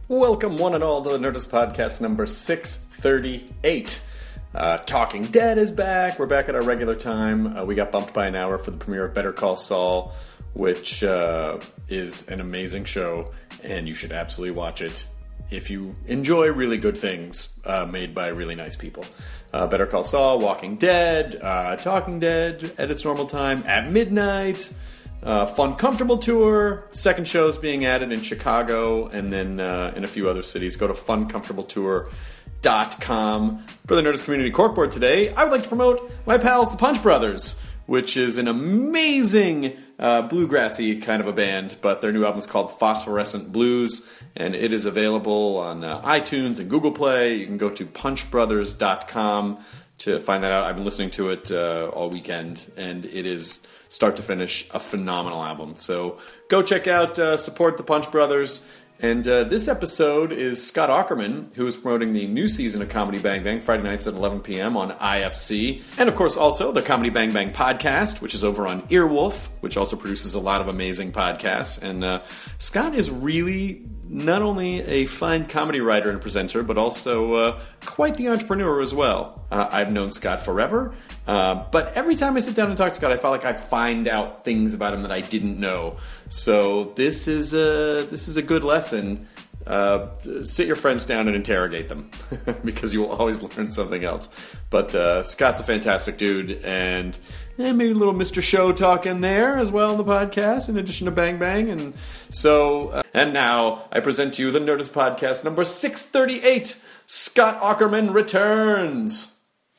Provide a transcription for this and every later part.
Welcome one and all to the Nerdist Podcast number 638. Talking Dead is back. We're back at our regular time. We got bumped by an hour for the premiere of Better Call Saul, which is an amazing show, and you should absolutely watch it if you enjoy really good things made by really nice people. Better Call Saul, Walking Dead, Talking Dead at its normal time, at midnight, Fun Comfortable Tour, second shows being added in Chicago, and then in a few other cities. Go to funComfortableTour.com. For the Nerdist Community Corkboard today, I would like to promote my pals, the Punch Brothers, which is an amazing bluegrassy kind of a band, but their new album is called Phosphorescent Blues, and it is available on iTunes and Google Play. You can go to punchbrothers.com to find that out. I've been listening to it all weekend, and it is, start to finish, a phenomenal album. So go check out, support the Punch Brothers. And this episode is Scott Aukerman, who is promoting the new season of Comedy Bang Bang, Friday nights at 11 p.m. on IFC. And, of course, also the Comedy Bang Bang podcast, which is over on Earwolf, which also produces a lot of amazing podcasts. And Scott is really not only a fine comedy writer and presenter, but also quite the entrepreneur as well. I've known Scott forever, but every time I sit down and talk to Scott, I feel like I find out things about him that I didn't know. So this is a good lesson. Sit your friends down and interrogate them because you will always learn something else. But Scott's a fantastic dude, and maybe a little Mr. Show talk in there as well in the podcast, in addition to Bang Bang. And so, and now I present to you the Nerdist Podcast number 638. Scott Aukerman returns.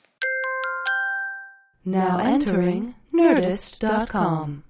Now entering Nerdist.com.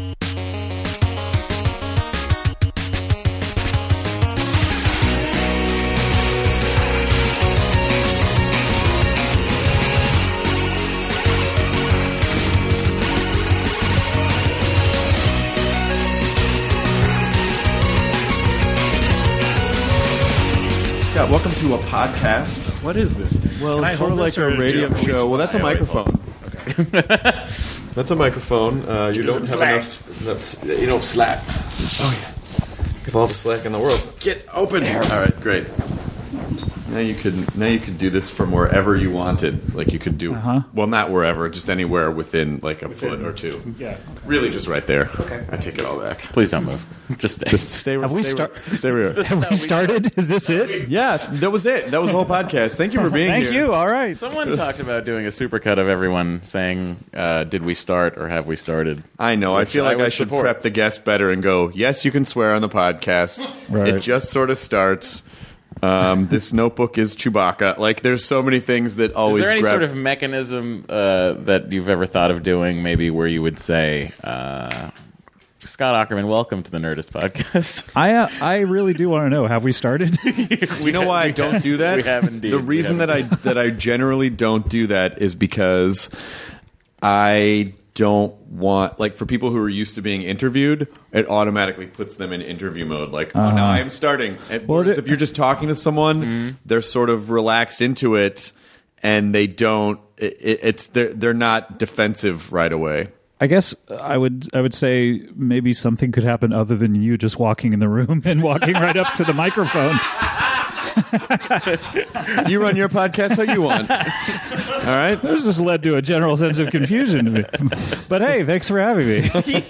Scott, welcome to a podcast. What is this thing? Well, it's sort of like a radio show. Well, that's a microphone. Okay. That's a microphone. You don't have enough. You don't slack. Oh, yeah. Give all the slack in the world. Get open here. All right, great. Now you could do this from wherever you wanted. Like you could do, well, not wherever, just anywhere within like a foot or two. Yeah. Really, just right there. Okay. I take it all back. Please don't move. Just stay. Just stay. Have we stay where. Have we started? Is this it? Yeah, that was it. That was the whole podcast. Thank you for being here. Thank you. All right. Someone talked about doing a supercut of everyone saying, "Did we start or have we started?" I know. I feel like I should support. prep the guest better and go, yes, you can swear on the podcast. Right. It just sort of starts. This notebook is Chewbacca. Like, there's so many things that always Is there any grab... sort of mechanism that you've ever thought of doing, maybe where you would say, Scott Aukerman, welcome to the Nerdist Podcast? I really do want to know. Have we started? You know why I don't do that? We have indeed. The reason that I generally don't do that is because I don't want, like, for people who are used to being interviewed, it automatically puts them in interview mode. Like, oh, now I am starting. Whereas if you're just talking to someone, they're sort of relaxed into it, and they don't. They're not defensive right away. I guess I would say maybe something could happen other than you just walking in the room and walking right up to the microphone. You run your podcast how you want. All right? This just led to a general sense of confusion to me. But hey, thanks for having me.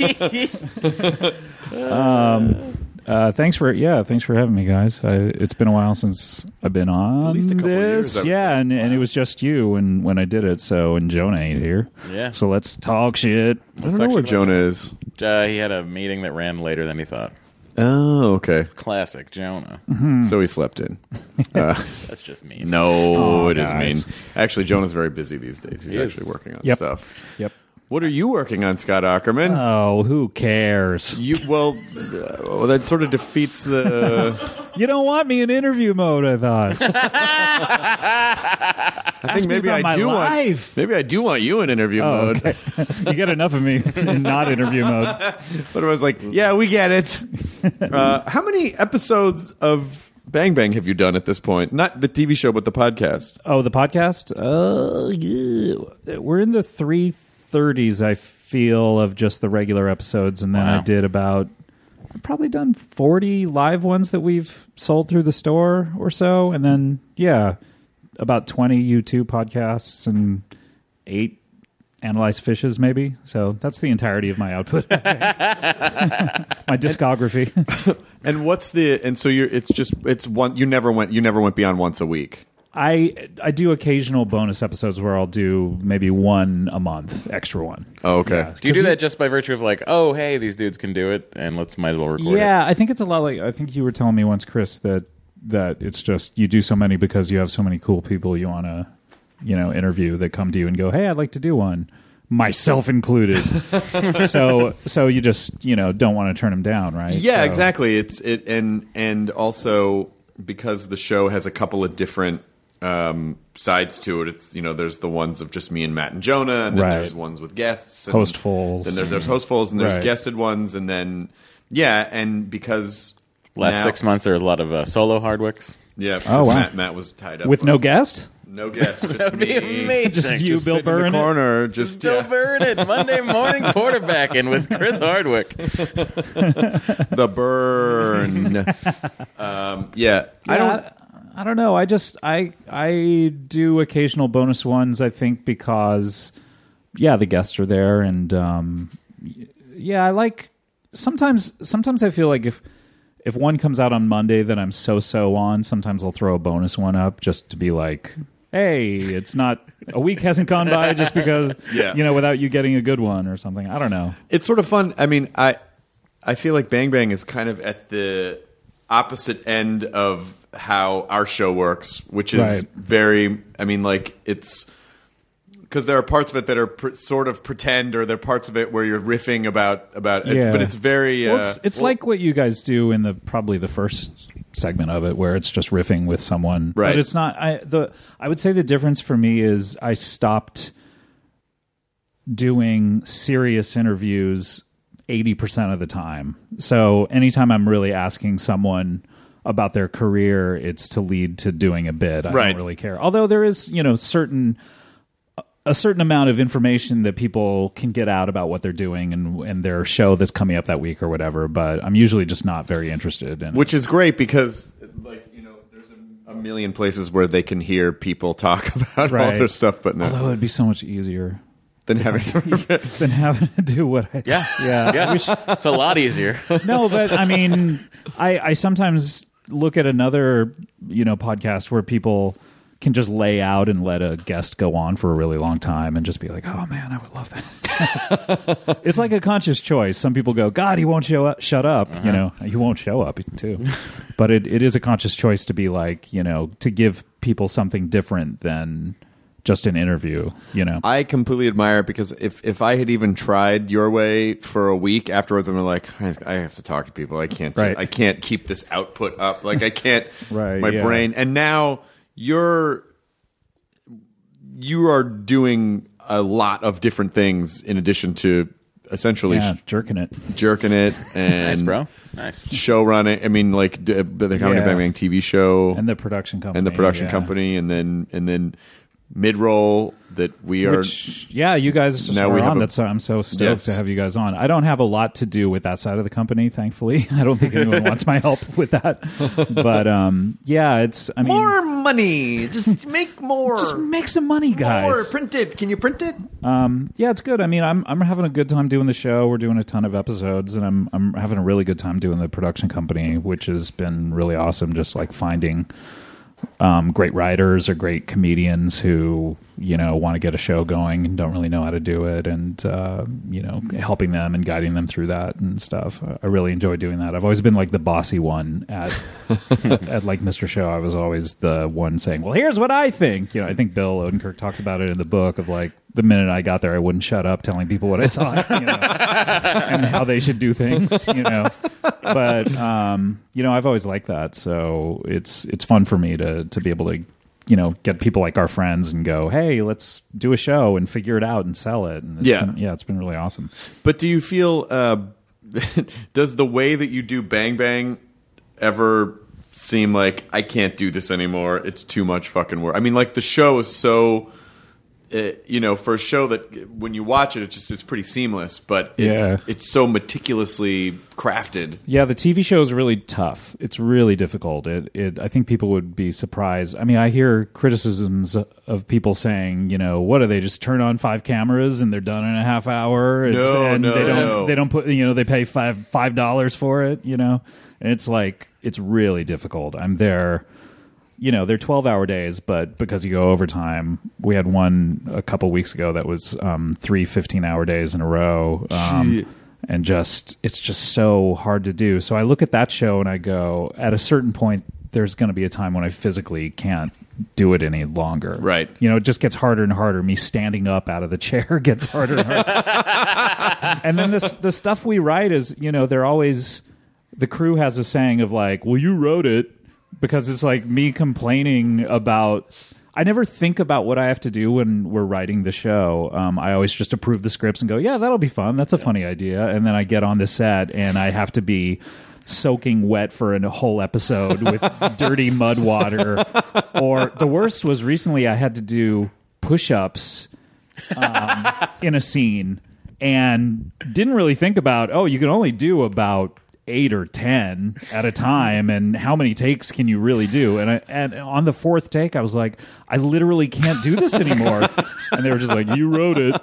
Thanks for having me, guys. It's been a while since I've been on at least a couple this. Years, yeah, and it was just you when I did it. So, and Jonah ain't here. Yeah. So let's talk shit. I don't know where Jonah is. He had a meeting that ran later than he thought. Oh, okay. Classic Jonah. So he slept in. That's just mean. No, it is guys. mean. Actually, Jonah's very busy these days. He's actually working on stuff. Yep. What are you working on, Scott Aukerman? Oh, who cares? Well, that sort of defeats the... You don't want me in interview mode, I thought. I think maybe I do want you in interview mode. Okay. You get enough of me in not interview mode. But I was like, yeah, we get it. How many episodes of Bang Bang have you done at this point? Not the TV show, but the podcast. Oh, the podcast? Yeah. We're in the 330s, I feel, of just the regular episodes, and then I did about I've probably done 40 live ones that we've sold through the store or so. And then, about 20 YouTube podcasts and 8 Analyze Fishes, maybe. So that's the entirety of my output. My discography. It's one. You never went beyond once a week. I do occasional bonus episodes where I'll do maybe one a month, extra one. Oh, okay. Yeah. Do you do that just by virtue of like, oh, hey, these dudes can do it, and might as well record it? Yeah, I think it's a lot like, I think you were telling me once, Chris, that it's just you do so many because you have so many cool people you want to, interview that come to you and go, hey, I'd like to do one, myself included. so you just don't want to turn them down, right? Yeah, exactly. And also because the show has a couple of different sides to it. It's there's the ones of just me and Matt and Jonah, and then there's ones with guests, and hostfuls. Then there's hostfuls, and there's guested ones, and then and because last 6 months there was a lot of solo Hardwicks. Yeah, because Matt was tied up with no guest. No guest, just That'd be amazing. Just you, just Bill sitting in Byrne. the corner, Bill Byrne at Monday morning quarterbacking with Chris Hardwick. The Burn. I don't know. I do occasional bonus ones. I think because the guests are there, and I like sometimes I feel like if one comes out on Monday that I'm so on, sometimes I'll throw a bonus one up just to be like, hey, it's not a week hasn't gone by just because without you getting a good one or something. I don't know. It's sort of fun. I mean, I feel like Bang Bang is kind of at the opposite end of how our show works, which is very. I mean, like it's. Because there are parts of it that are sort of pretend, or there are parts of it where you're riffing about but it's very. It's like what you guys do in probably the first segment of it, where it's just riffing with someone, right? But it's not. I would say the difference for me is I stopped doing serious interviews 80% of the time. So anytime I'm really asking someone about their career, it's to lead to doing a bit. I don't really care. Although there is, a certain amount of information that people can get out about what they're doing and their show that's coming up that week or whatever, but I'm usually just not very interested in it. Which is great because there's a million places where they can hear people talk about all their stuff, but no. Although it'd be so much easier than having to do what I yeah it's a lot easier. No, but I mean I sometimes look at another podcast where people can just lay out and let a guest go on for a really long time and just be like, oh man, I would love that. It's like a conscious choice. Some people go, God, he won't shut up. He won't show up too. But it is a conscious choice to be like, to give people something different than just an interview. I completely admire it because if I had even tried your way for a week afterwards, I'm like, I have to talk to people. I can't. I can't keep this output up. Like I can't. My brain. And now you are doing a lot of different things in addition to essentially jerking it and nice, bro. Nice show running. I mean, like the Comedy Bang Bang TV show and the production company and then mid-roll that we are. You guys just now are we on. have I'm so stoked to have you guys on. I don't have a lot to do with that side of the company, thankfully. I don't think anyone wants my help with that. But more money. Just make more. Just make some money, guys. More. Print it. Can you print it? It's good. I mean, I'm having a good time doing the show. We're doing a ton of episodes, and I'm having a really good time doing the production company, which has been really awesome. Just like finding great writers or great comedians who want to get a show going and don't really know how to do it, and helping them and guiding them through that and stuff. I really enjoy doing that. I've always been like the bossy one at like Mr. Show. I was always the one saying, well, here's what I think. I think Bill Odenkirk talks about it in the book of like the minute I got there I wouldn't shut up telling people what I thought and how they should do things. But I've always liked that, so it's fun for me to be able to get people like our friends and go, hey, let's do a show and figure it out and sell it. And it's been really awesome. But do you feel does the way that you do Bang Bang ever seem like I can't do this anymore? It's too much fucking work. I mean, like the show is so for a show that when you watch it, it's pretty seamless, but Yeah. it's so meticulously crafted. Yeah, the TV show is really tough. It's really difficult. I think people would be surprised. I mean, I hear criticisms of people saying, what do they just turn on 5 cameras and they're done in a half hour? They don't put, they pay $5 for it, and it's like it's really difficult. I'm there. They're 12-hour days, but because you go overtime, we had one a couple weeks ago that was 3 15-hour days in a row. And it's just so hard to do. So I look at that show and I go, at a certain point, there's going to be a time when I physically can't do it any longer. Right. It just gets harder and harder. Me standing up out of the chair gets harder and harder. And then the stuff we write is, they're always, the crew has a saying of like, well, you wrote it. Because it's like me complaining about... I never think about what I have to do when we're writing the show. I always just approve the scripts and go, yeah, that'll be fun. That's a funny idea. And then I get on the set and I have to be soaking wet for a whole episode with dirty mud water. Or the worst was recently I had to do push-ups in a scene and didn't really think about, you can only do about 8 or 10 at a time, and how many takes can you really do? And on the 4th take, I was like, I literally can't do this anymore. And they were just like, you wrote it.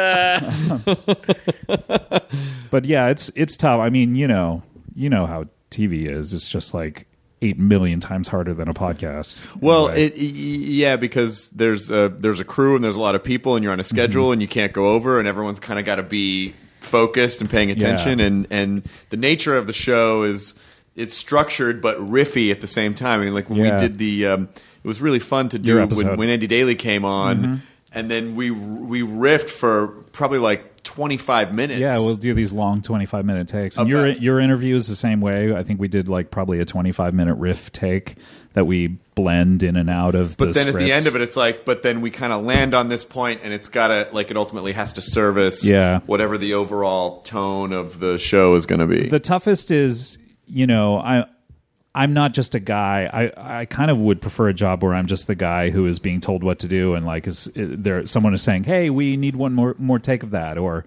But yeah, it's tough. I mean, you know how TV is. It's just like 8 million times harder than a podcast. Well, because there's a crew and there's a lot of people, and you're on a schedule and you can't go over, and everyone's kind of got to be focused and paying attention, and the nature of the show is it's structured but riffy at the same time. I mean, like when we did it was really fun to do when Andy Daly came on, and then we riffed for probably like 25 minutes. Yeah, we'll do these long 25-minute takes. And your interview is the same way. I think we did like probably a 25-minute riff take that we blend in and out of but then scripts. At the end of it, it's like, but then we kind of land on this point, and it's got to, like, it ultimately has to service whatever the overall tone of the show is going to be. The toughest is, I'm not just a guy. I kind of would prefer a job where I'm just the guy who is being told what to do, and like someone is saying, hey, we need one more take of that, or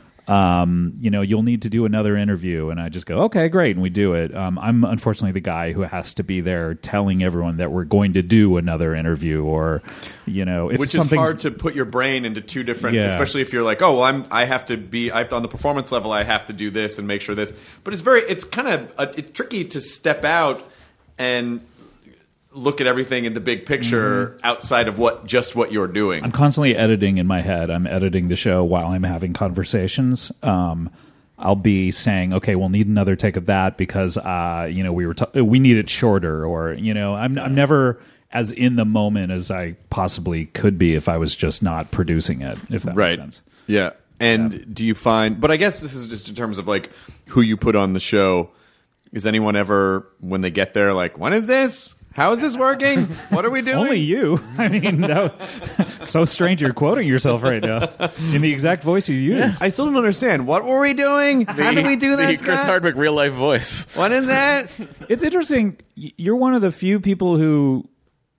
you'll need to do another interview, and I just go, okay, great, and we do it. I'm unfortunately the guy who has to be there telling everyone that we're going to do another interview, or if which is hard to put your brain into two different, especially if you're like, I have to on the performance level, I have to do this and make sure this, but it's kind of it's tricky to step out and look at everything in the big picture outside of what you're doing. I'm constantly editing in my head. I'm editing the show while I'm having conversations. I'll be saying, okay, we'll need another take of that because we need it shorter, or I'm never as in the moment as I possibly could be if I was just not producing it. If that makes sense. Yeah. And do you find? But I guess this is just in terms of like who you put on the show. Is anyone ever, when they get there, like, when is this? How is this working? What are we doing? Only you. I mean, so strange you're quoting yourself right now in the exact voice you used. I still don't understand. What were we doing? How did we do that, The Chris Hardwick real life voice. What is that? It's interesting. You're one of the few people who,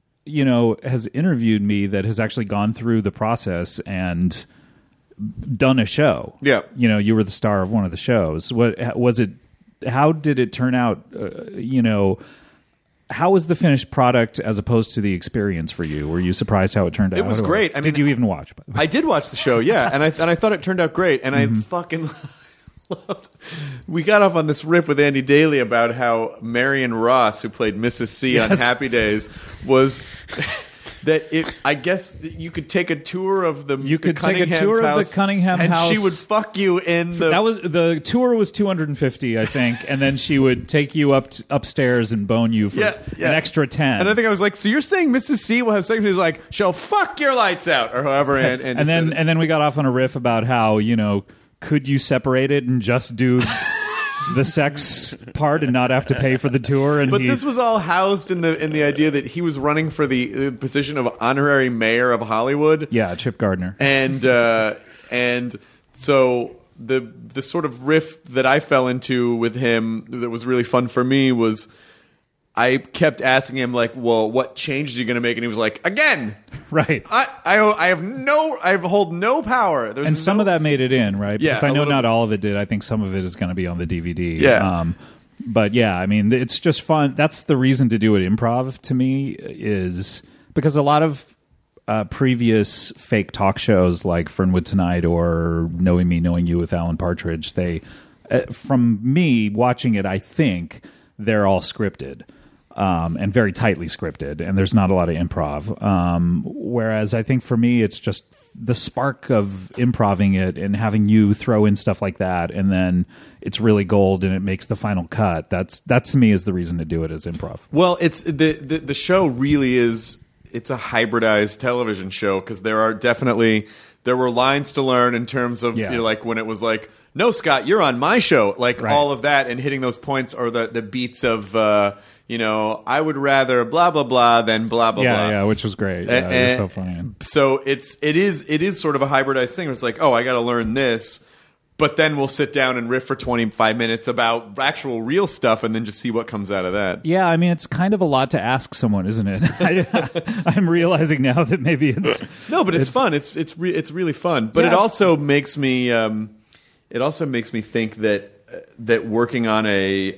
has interviewed me that has actually gone through the process and done a show. Yeah. You were the star of one of the shows. What was it? How did it turn out? How was the finished product as opposed to the experience for you? Were you surprised how it turned out? It was great. I mean, did you even watch? I did watch the show, yeah, and I thought it turned out great, and I fucking loved. We got off on this riff with Andy Daly about how Marion Ross, who played Mrs. C on Happy Days, was. I guess that you could take a tour of the Cunningham and house, she would fuck you in the. The tour was $250, I think, and then she would take you upstairs and bone you for an extra $10. And I think I was like, so you're saying Mrs. C will have sex? She was like, she'll fuck your lights out, or however. And then we got off on a riff about how could you separate it and just do the sex part and not have to pay for the tour? But this was all housed in the idea that he was running for the position of honorary mayor of Hollywood. Yeah, Chip Gardner. And so the sort of riff that I fell into with him that was really fun for me was I kept asking him like, well, what changes are you going to make? And he was like, again, Right. I hold no power. There's And some of that made it in, right? Yeah, Because I a know little- not all of it did. I think some of it is going to be on the DVD. Yeah. But yeah, I mean, it's just fun. That's the reason to do it improv to me, is because a lot of previous fake talk shows like Fernwood Tonight or Knowing Me, Knowing You with Alan Partridge, they, from me watching it, I think they're all scripted. And very tightly scripted, and there's not a lot of improv. Whereas I think for me, it's just the spark of improving it and having you throw in stuff like that, and then it's really gold and it makes the final cut. That's to me is the reason to do it as improv. Well, it's the show really is. It's a hybridized television show because there were lines to learn in terms of Yeah. like when it was like, no, Scott, you're on my show, like Right. all of that, and hitting those points or the beats of I would rather blah blah blah than blah blah blah. Yeah, which was great. Yeah, it was so funny. So it is sort of a hybridized thing where it's like, oh, I got to learn this, but then we'll sit down and riff for 25 minutes about actual real stuff, and then just see what comes out of that. Yeah, I mean, it's kind of a lot to ask someone, isn't it? I'm realizing now that maybe it's No, but it's fun. It's really fun. But Yeah. it also makes me think that working on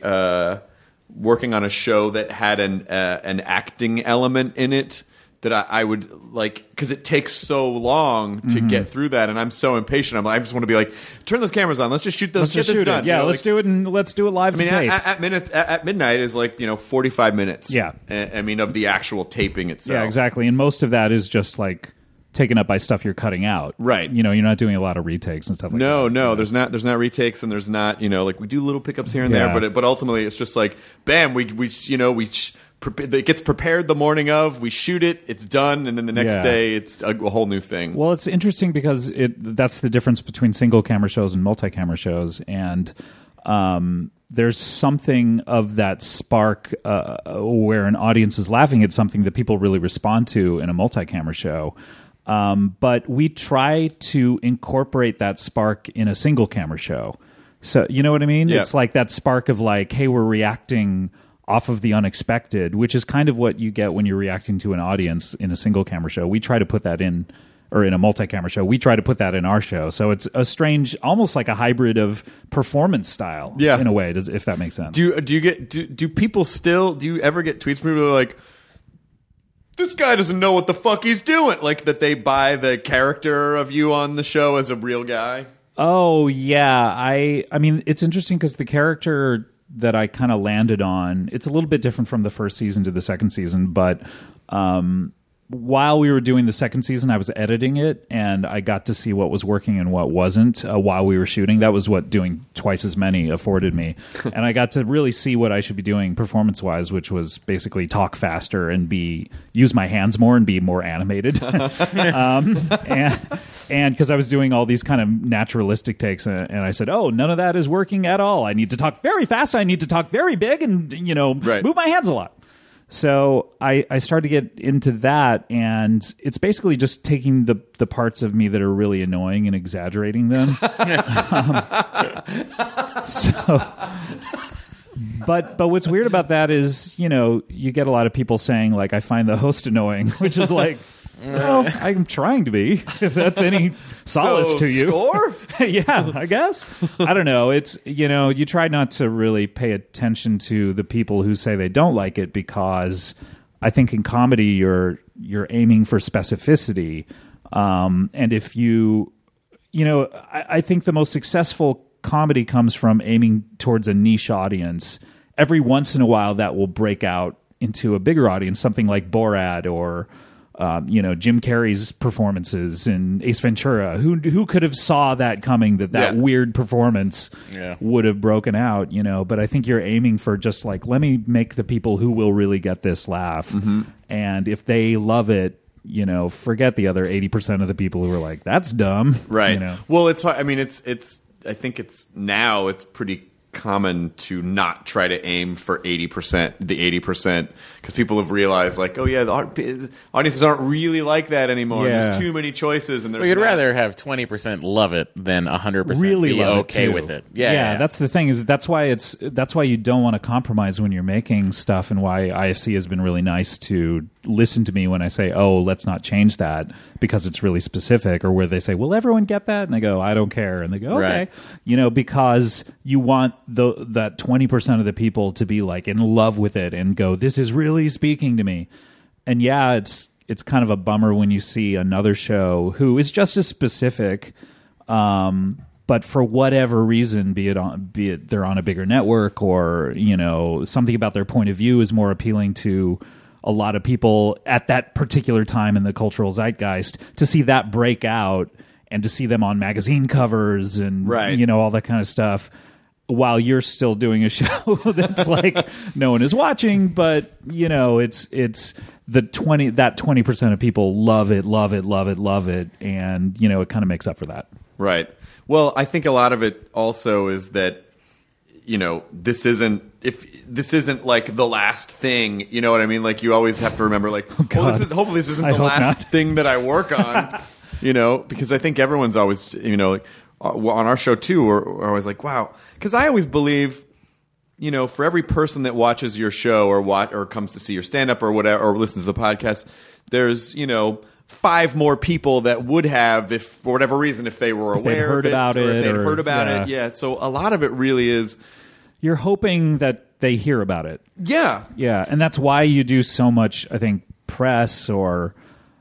a show that had an acting element in it, that I would like, because it takes so long to get through that, and I'm so impatient. I just want to be like, turn those cameras on. Let's just shoot let's get just this shoot done. it. Yeah, You know, let's like, do it and let's do it live I mean, to tape. at midnight is like 45 minutes. Yeah. I mean, of the actual taping itself. Yeah, exactly. And most of that is just like taken up by stuff you're cutting out. Right. You're not doing a lot of retakes and stuff like that. No, there's not retakes, and there's not like we do little pickups here and Yeah. there, but ultimately it's just like bam, it gets prepared the morning of, we shoot it, it's done, and then the next Yeah. day it's a whole new thing. Well, it's interesting because that's the difference between single camera shows and multi-camera shows, and there's something of that spark where an audience is laughing at something that people really respond to in a multi-camera show. But we try to incorporate that spark in a single camera show. So you know what I mean? Yeah. It's like that spark of like, hey, we're reacting off of the unexpected, which is kind of what you get when you're reacting to an audience in a single camera show. We try to put that in, or in a multi-camera show, we try to put that in our show. So it's a strange, almost like a hybrid of performance style, Yeah. in a way, if that makes sense. Do you ever get tweets from people that are like, this guy doesn't know what the fuck he's doing, like that they buy the character of you on the show as a real guy? Oh yeah, I mean, it's interesting because the character that I kind of landed on, it's a little bit different from the first season to the second season, but while we were doing the second season, I was editing it, and I got to see what was working and what wasn't while we were shooting. That was what doing twice as many afforded me. And I got to really see what I should be doing performance-wise, which was basically talk faster and use my hands more and be more animated. And because I was doing all these kind of naturalistic takes, and I said, oh, none of that is working at all. I need to talk very fast. I need to talk very big and, Right. move my hands a lot. So I started to get into that, and it's basically just taking the parts of me that are really annoying and exaggerating them. But what's weird about that is, you get a lot of people saying, like, I find the host annoying, which is like, well, I'm trying to be, if that's any solace to you. Score? Yeah, I guess. I don't know. It's, you try not to really pay attention to the people who say they don't like it, because I think in comedy you're aiming for specificity. And if I think the most successful comedy comes from aiming towards a niche audience. Every once in a while that will break out into a bigger audience, something like Borat or Jim Carrey's performances in Ace Ventura. Who could have saw that coming, that Yeah. weird performance Yeah. would have broken out, But I think you're aiming for just like, let me make the people who will really get this laugh. Mm-hmm. And if they love it, forget the other 80% of the people who are like, that's dumb. Right. Well, it's. I mean, it's. I think it's pretty common to not try to aim for 80%, the 80%, because people have realized, like, oh yeah, the audiences aren't really like that anymore. Yeah. There's too many choices, and there's Well, you'd not- rather have 20% love it than 100% really be love it, okay too. with it. Yeah. That's the thing, is that's why you don't want to compromise when you're making stuff, and why IFC has been really nice to listen to me when I say, oh, let's not change that because it's really specific, or where they say, will everyone get that? And I go, I don't care. And they go, okay. Right. Because you want that 20% of the people to be like in love with it and go, this is really speaking to me. And yeah, it's kind of a bummer when you see another show who is just as specific, but for whatever reason, be it they're on a bigger network, or something about their point of view is more appealing to a lot of people at that particular time in the cultural zeitgeist, to see that break out and to see them on magazine covers and all that kind of stuff, while you're still doing a show that's like no one is watching, but it's the 20% of people love it, and it kind of makes up for that. Right. Well, I think a lot of it also is that this isn't like the last thing. You know what I mean? Like, you always have to remember, like, hopefully this isn't the last thing that I work on. Because I think everyone's always like, on our show too, we're always like, wow. Because I always believe, for every person that watches your show or comes to see your stand-up or whatever, or listens to the podcast, there's 5 more people that would have, if for whatever reason, if they were aware of it, or if they'd heard about it. Yeah. So a lot of it really is, you're hoping that they hear about it. Yeah. Yeah, and that's why you do so much, I think, press, or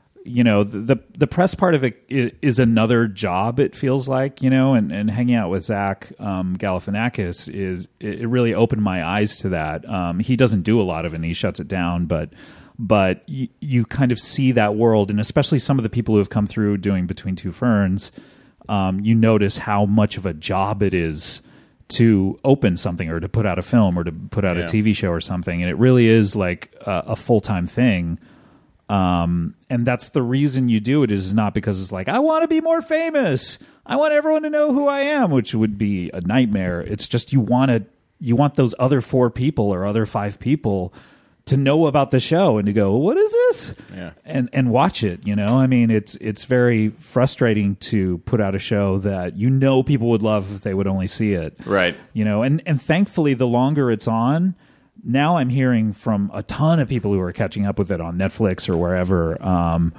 the press part of it is another job, it feels like, and hanging out with Zach Galifianakis it really opened my eyes to that. He doesn't do a lot of it, and he shuts it down, but you kind of see that world, and especially some of the people who have come through doing Between Two Ferns, you notice how much of a job it is to open something, or to put out a film, or to put out a TV show or something, and it really is like a full-time thing. And that's the reason you do it, is not because it's like, I want to be more famous, I want everyone to know who I am, which would be a nightmare. It's just you want those other 4 people or other 5 people to know about the show and to go, what is this? Yeah. And watch it. I mean, it's very frustrating to put out a show that people would love if they would only see it. Right. And thankfully, the longer it's on, now I'm hearing from a ton of people who are catching up with it on Netflix or wherever, and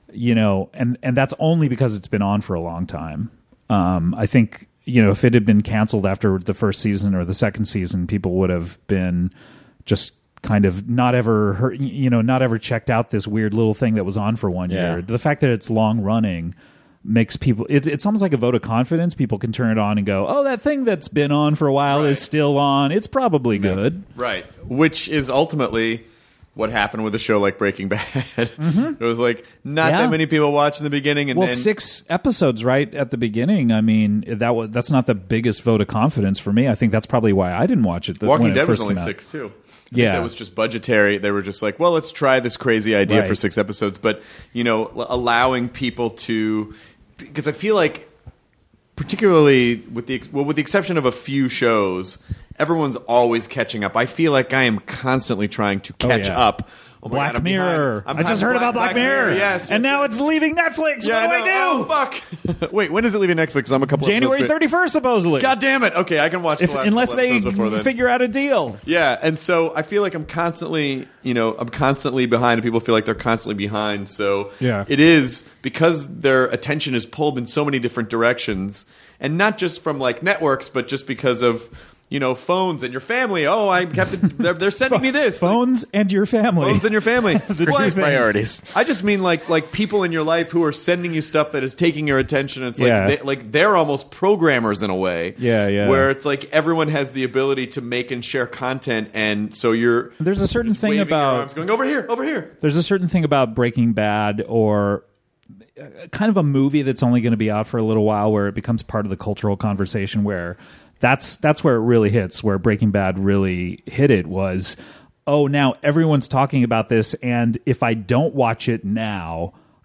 that's only because it's been on for a long time. I think, if it had been canceled after the first season or the second season, people would have been just kind of not ever checked out this weird little thing that was on for 1 year. The fact that it's long running makes people, it's almost like a vote of confidence. People can turn it on and go, oh, that thing that's been on for a while is still on. It's probably good. Right. Which is ultimately what happened with a show like Breaking Bad. It was like not that many people watched in the beginning, and then 6 episodes right at the beginning. I mean, that's not the biggest vote of confidence for me. I think that's probably why I didn't watch it. Walking Dead was only 6 too. I think that was just budgetary. They were just like, well, let's try this crazy idea for 6 episodes, but allowing people to, because I feel like, particularly with the exception of a few shows, everyone's always catching up. I feel like I am constantly trying to catch up. Oh my Black God, Mirror. I just heard about Black Mirror. Yes. And now it's leaving Netflix. What do I do? Oh, fuck. Wait, when is it leaving Netflix? I'm a couple January episodes 31st, supposedly. God damn it. Okay, I can watch the last unless couple they episodes before then. figure out a deal. Yeah, and so I feel like I'm constantly behind, and people feel like they're constantly behind. So it is because their attention is pulled in so many different directions, and not just from like networks, but just because of phones and your family. Oh, I have to. They're sending me this. Phones and your family. Phones and your family. Christmas priorities. I just mean like people in your life who are sending you stuff that is taking your attention. It's like they're almost programmers in a way. Yeah. Where it's like everyone has the ability to make and share content, and so there's a certain thing waving about your arms going over here. There's a certain thing about Breaking Bad, or kind of a movie that's only going to be out for a little while, where it becomes part of the cultural conversation, where that's where it really hits, where Breaking Bad really hit it, was, oh, now everyone's talking about this, and if I don't watch it now,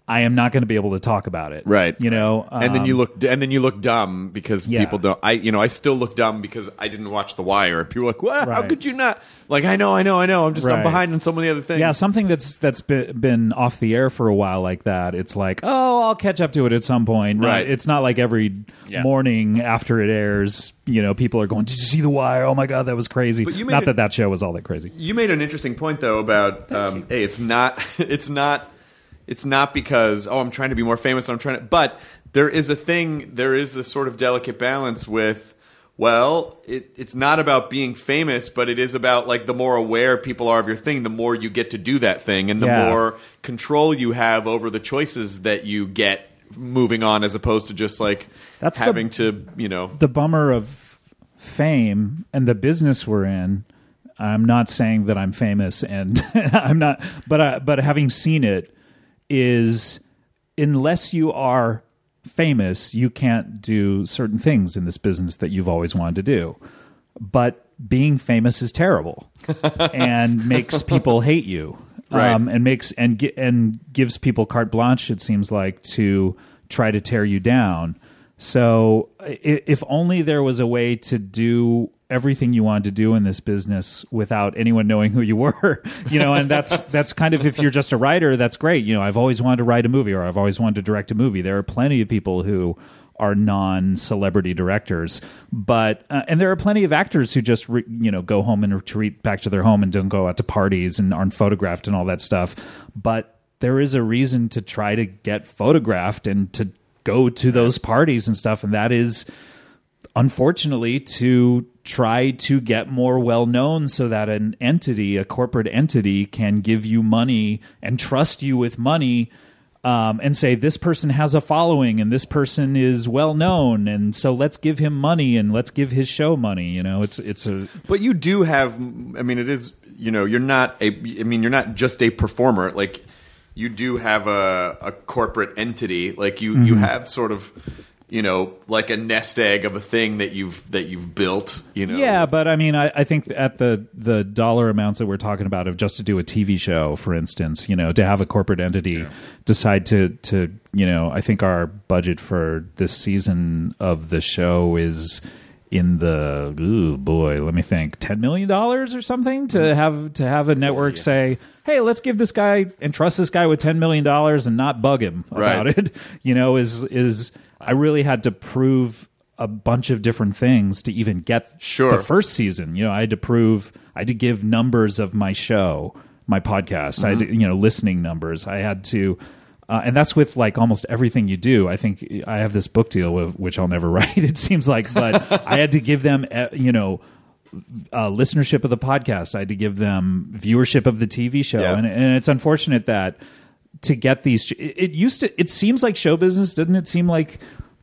I am not going to be able to talk about it. Right. You know, and then you look dumb because Yeah. people don't. I still look dumb because I didn't watch The Wire. And people are like, "What? How Right. could you not?" Like, I know. I'm Right. behind on so many other things. Yeah, something that's been off the air for a while like that. It's like, oh, I'll catch up to it at some point. Right. It's not like every morning after it airs, you know, people are going, "Did you see The Wire? Oh my God, that was crazy." But you made Not it- that show was all that crazy. You made an interesting point though about hey, it's not because I'm trying to be more famous. But there is this sort of delicate balance with. Well, it's not about being famous, but it is about like the more aware people are of your thing, the more you get to do that thing, and the Yeah. more control you have over the choices that you get moving on, as opposed to just like That's having to, you know. The bummer of fame and the business we're in. I'm not saying that I'm famous, and I'm not, but having seen it, is unless you are famous, you can't do certain things in this business that you've always wanted to do. But being famous is terrible and makes people hate you, Right. and gives people carte blanche. It seems like to try to tear you down. So if only there was a way to do everything you wanted to do in this business without anyone knowing who you were, you know, and that's kind of, if you're just a writer, that's great. You know, I've always wanted to write a movie, or I've always wanted to direct a movie. There are plenty of people who are non-celebrity directors, but and there are plenty of actors who just go home and retreat back to their home and don't go out to parties and aren't photographed and all that stuff. But there is a reason to try to get photographed and to go to those parties and stuff, and that is unfortunately to try to get more well-known so that a corporate entity can give you money and trust you with money, and say, this person has a following and this person is well-known, and so let's give him money and let's give his show money. You know, But you do have. I mean, it is. You know, you're not you're not just a performer. Like, you do have a corporate entity. Like you have sort of, you know, like a nest egg of a thing that you've built. You know. Yeah, but I mean, I think at the dollar amounts that we're talking about of just to do a TV show, for instance, you know, to have a corporate entity decide to you know, I think our budget for this season of the show is in the let me think, $10 million or something to have a network say, hey, let's give this guy and trust this guy with $10 million and not bug him about it. You know, is I really had to prove a bunch of different things to even get the first season. You know, I had to give numbers of my show, my podcast. I had to, you know, listening numbers. I had to, and that's with like almost everything you do. I think I have this book deal which I'll never write, it seems like, but I had to give them, you know, listenership of the podcast. I had to give them viewership of the TV show. Yeah. And it's unfortunate that to get these, it seems like show business, doesn't it seem like,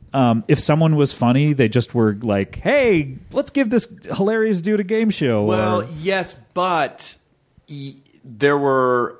if someone was funny, they just were like, hey, let's give this hilarious dude a game show. Well, yes, but there were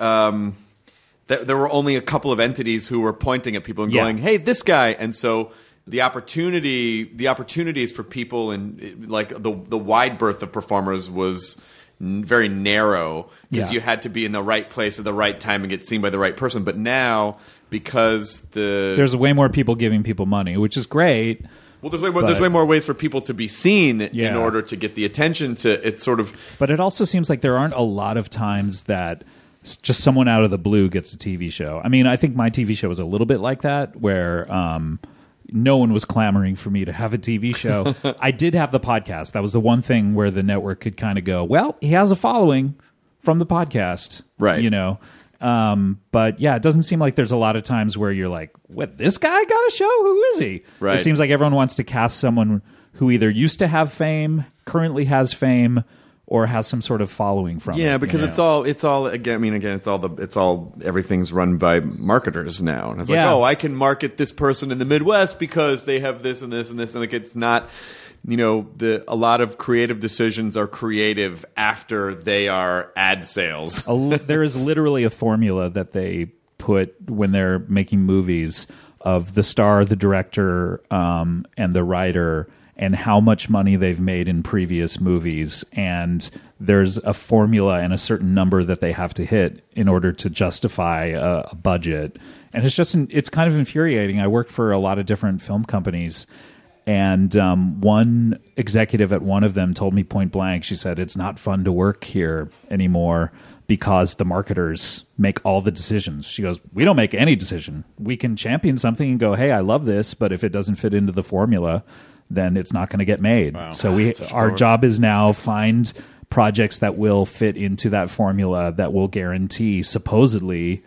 only a couple of entities who were pointing at people and going, hey, this guy. And so the opportunities for people and like the wide berth of performers was very narrow because you had to be in the right place at the right time and get seen by the right person. But now, because there's way more people giving people money, which is great. Well, there's way more ways for people to be seen in order to get the attention to it. Sort of, but it also seems like there aren't a lot of times that just someone out of the blue gets a TV show. I mean, I think my TV show was a little bit like that, where no one was clamoring for me to have a TV show. I did have the podcast. That was the one thing where the network could kind of go, well, he has a following from the podcast, right? You know. But yeah, it doesn't seem like there's a lot of times where you're like, what, this guy got a show? Who is he? Right. It seems like everyone wants to cast someone who either used to have fame, currently has fame, or has some sort of following from it. Yeah, because it's all again. I mean, again, it's all everything's run by marketers now, and it's like, oh, I can market this person in the Midwest because they have this and this and this, and like it's not. You know, a lot of creative decisions are creative after they are ad sales. There is literally a formula that they put when they're making movies of the star, the director, and the writer, and how much money they've made in previous movies, and there's a formula and a certain number that they have to hit in order to justify a budget. And it's kind of infuriating. I worked for a lot of different film companies, and one executive at one of them told me point blank, she said, it's not fun to work here anymore because the marketers make all the decisions. She goes, we don't make any decision. We can champion something and go, hey, I love this, but if it doesn't fit into the formula, then it's not going to get made. Wow. So our job is now find projects that will fit into that formula that will guarantee supposedly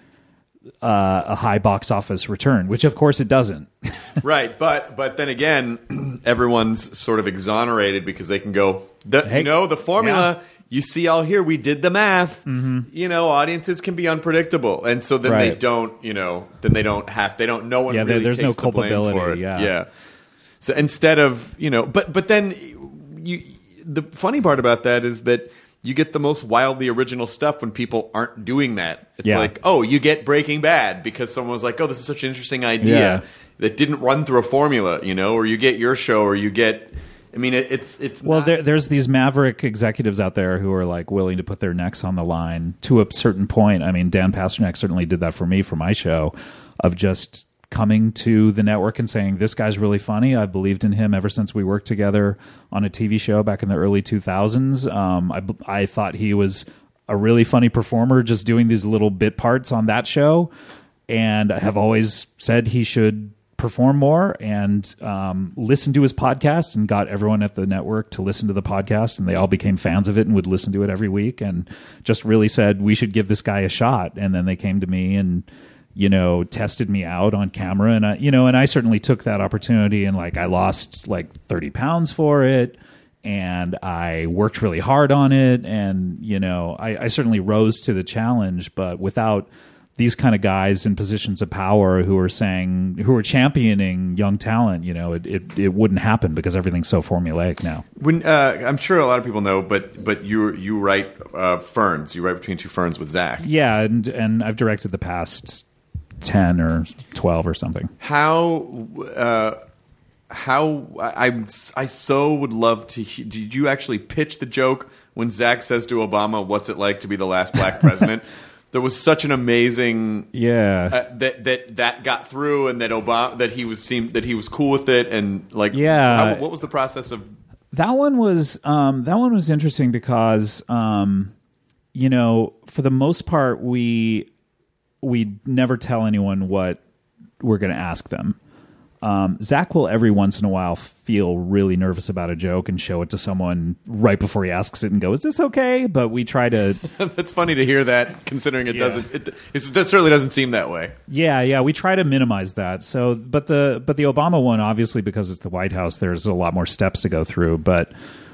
a high box office return, which of course it doesn't. Right, but then again, everyone's sort of exonerated because they can go, the formula you see all here, we did the math. Mm-hmm. Audiences can be unpredictable, and so then they don't, they don't know one really there's takes no the culpability. blame for it. Yeah. So instead of but then the funny part about that is that you get the most wildly original stuff when people aren't doing that. It's like, you get Breaking Bad because someone was like, this is such an interesting idea that didn't run through a formula, or you get your show, or you get. I mean, it's well. There's these maverick executives out there who are like willing to put their necks on the line to a certain point. I mean, Dan Pasternak certainly did that for me for my show, of just coming to the network and saying, this guy's really funny. I've believed in him ever since we worked together on a TV show back in the early 2000s. I thought he was a really funny performer just doing these little bit parts on that show, and I have always said he should perform more, and listen to his podcast, and got everyone at the network to listen to the podcast, and they all became fans of it and would listen to it every week, and just really said, we should give this guy a shot. And then they came to me and tested me out on camera, and I certainly took that opportunity, and I lost 30 pounds for it, and I worked really hard on it, and I certainly rose to the challenge. But without these kind of guys in positions of power who are championing young talent, it wouldn't happen, because everything's so formulaic now. When I'm sure a lot of people know, but you write Ferns. You write Between Two Ferns with Zach. Yeah, and I've directed the past 10 or 12 or something. How I so would love to. Did you actually pitch the joke when Zach says to Obama, "What's it like to be the last black president?" There was such an amazing that got through, and that he was cool with it, and what was the process of that one? Was interesting because for the most part we never tell anyone what we're going to ask them. Zach will every once in a while feel really nervous about a joke and show it to someone right before he asks it and go, is this okay? But we try to... That's funny to hear that, considering it certainly doesn't seem that way. Yeah, we try to minimize that. So, but the Obama one, obviously, because it's the White House, there's a lot more steps to go through. But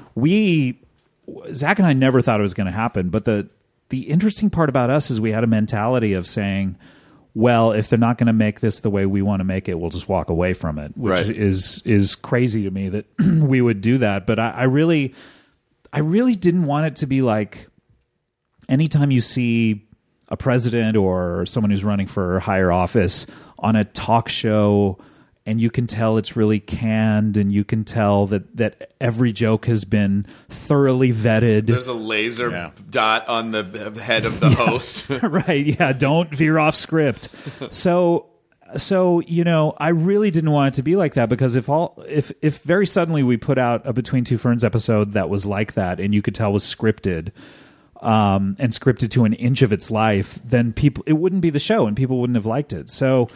Zach and I never thought it was going to happen. But the interesting part about us is we had a mentality of saying, well, if they're not going to make this the way we want to make it, we'll just walk away from it, which is crazy to me that we would do that. But I really didn't want it to be like anytime you see a president or someone who's running for higher office on a talk show, and you can tell it's really canned, and you can tell that every joke has been thoroughly vetted. There's a laser dot on the head of the host. Right, yeah, don't veer off script. So I really didn't want it to be like that, because if very suddenly we put out a Between Two Ferns episode that was like that, and you could tell was scripted, and scripted to an inch of its life, then it wouldn't be the show, and people wouldn't have liked it. So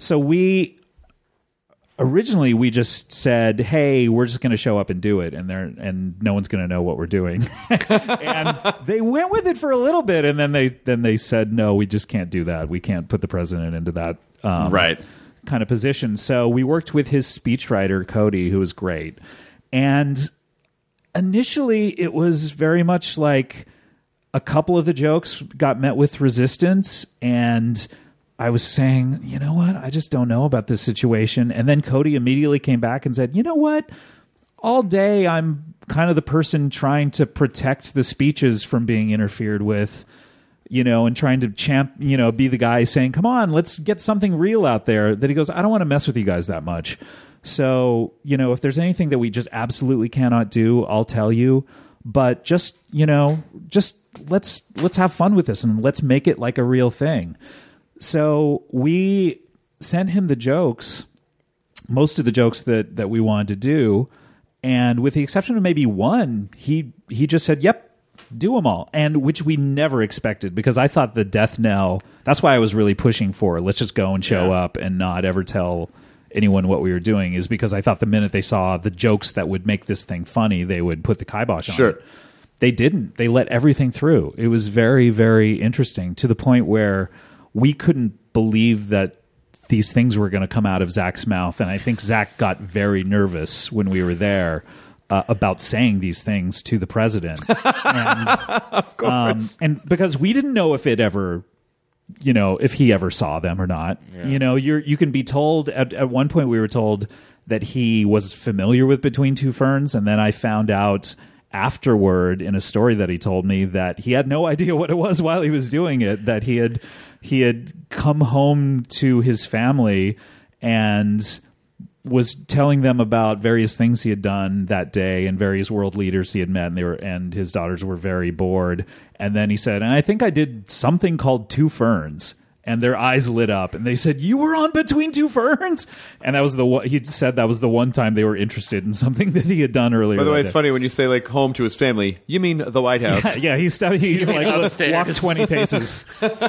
originally, we just said, "Hey, we're just going to show up and do it, and no one's going to know what we're doing." And they went with it for a little bit, and then they said, "No, we just can't do that. We can't put the president into that kind of position." So we worked with his speechwriter Cody, who was great. And initially, it was very much like a couple of the jokes got met with resistance, and I was saying, you know what? I just don't know about this situation. And then Cody immediately came back and said, you know what? All day I'm kind of the person trying to protect the speeches from being interfered with, and trying to be the guy saying, come on, let's get something real out there. That he goes, I don't want to mess with you guys that much. So, if there's anything that we just absolutely cannot do, I'll tell you. But just let's have fun with this and let's make it like a real thing. So we sent him the jokes, most of the jokes that we wanted to do. And with the exception of maybe one, he just said, yep, do them all. And which we never expected, because I thought the death knell, that's why I was really pushing for, let's just go and show up and not ever tell anyone what we were doing, is because I thought the minute they saw the jokes that would make this thing funny, they would put the kibosh on it. They didn't. They let everything through. It was very, very interesting, to the point where we couldn't believe that these things were going to come out of Zach's mouth. And I think Zach got very nervous when we were there about saying these things to the president. And, of course. And because we didn't know if it ever, if he ever saw them or not. Yeah. You can be told, at one point we were told that he was familiar with Between Two Ferns. And then I found out afterward in a story that he told me that he had no idea what it was while he was doing it, that he had come home to his family and was telling them about various things he had done that day and various world leaders he had met, and his daughters were very bored. And then he said, and I think I did something called Two Ferns. And their eyes lit up, and they said, "You were on Between Two Ferns?" And that was he said that was the one time they were interested in something that he had done earlier. By the way, it's funny when you say like home to his family. You mean the White House? Yeah, he walked 20 paces.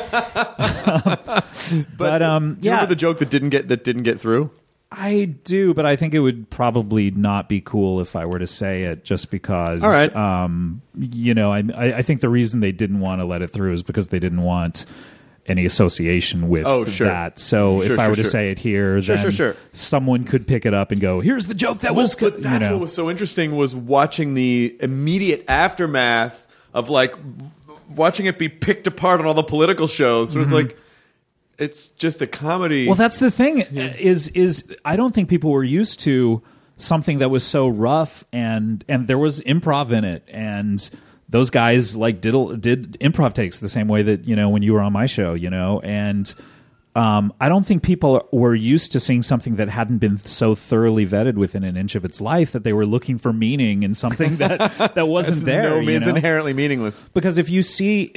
But do you remember the joke that didn't get through? I do, but I think it would probably not be cool if I were to say it, just because. All right. I think the reason they didn't want to let it through is because they didn't want any association with that. So if I were to say it here, then someone could pick it up and go, here's the joke that was... But that's what was so interesting, was watching the immediate aftermath of like watching it be picked apart on all the political shows. It was like, it's just a comedy. Well, that's the thing, is I don't think people were used to something that was so rough, and there was improv in it, and those guys like did improv takes the same way that, when you were on my show, and I don't think people were used to seeing something that hadn't been so thoroughly vetted within an inch of its life, that they were looking for meaning in something that wasn't there. No means inherently meaningless. Because if you see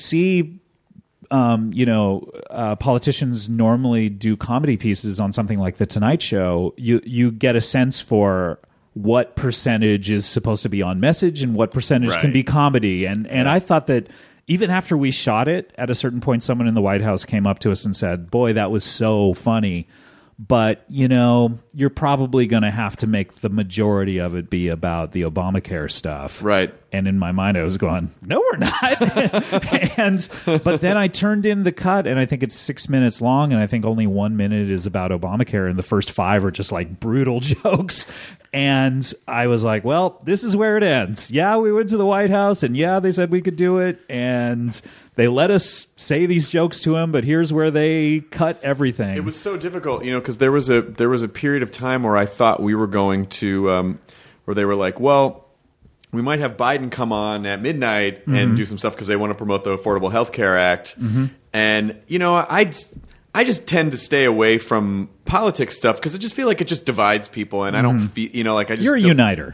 politicians normally do comedy pieces on something like The Tonight Show, you get a sense for what percentage is supposed to be on message and what percentage can be comedy. And I thought that even after we shot it, at a certain point, someone in the White House came up to us and said, boy, that was so funny. But, you're probably going to have to make the majority of it be about the Obamacare stuff. Right. And in my mind, I was going, no, we're not. But then I turned in the cut, and I think it's 6 minutes long, and I think only 1 minute is about Obamacare, and the first 5 are just like brutal jokes. And I was like, well, this is where it ends. Yeah, we went to the White House, and yeah, they said we could do it, and they let us say these jokes to him, but here's where they cut everything. It was so difficult, because there was a period of time where I thought we were going to, where they were like, well, we might have Biden come on at midnight and do some stuff because they want to promote the Affordable Health Care Act. And, I just tend to stay away from politics stuff because I just feel like it just divides people, and I don't feel, like I just... You're a uniter.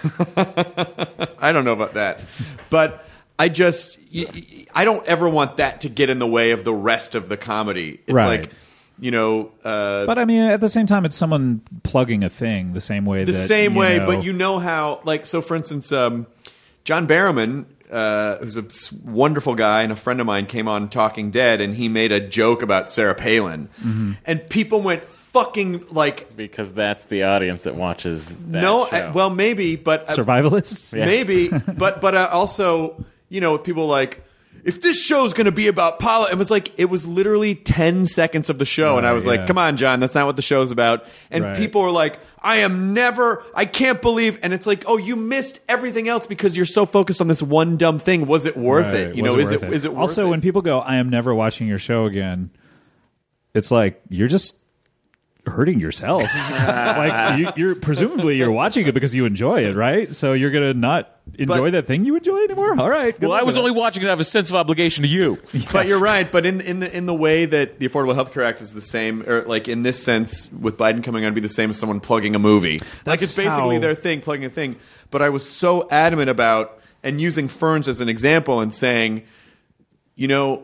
I don't know about that. But I don't ever want that to get in the way of the rest of the comedy. It's like... but I mean, at the same time, it's someone plugging a thing the same way. But you know how, like, so for instance, John Barrowman, who's a wonderful guy and a friend of mine, came on Talking Dead, and he made a joke about Sarah Palin, and people went fucking like, because that's the audience that watches that show. Well, maybe, but survivalists, maybe, but also, people like, if this show's going to be about politics, it was literally 10 seconds of the show. And I was like, come on, John, that's not what the show's about. And people were like, I can't believe. And it's like, oh, you missed everything else because you're so focused on this one dumb thing. Was it worth it? Is it worth it? Also, when people go, I am never watching your show again, it's like, you're just hurting yourself. Like you're presumably you're watching it because you enjoy it, right? So you're gonna not enjoy that thing you enjoy anymore. All right. Well, I was only watching it out of a sense of obligation to you. But you're right. But in the way that the Affordable Health Care Act is the same, or like in this sense, with Biden coming on, be the same as someone plugging a movie. Like it's basically their thing, plugging a thing. But I was so adamant about and using Ferns as an example and saying, you know,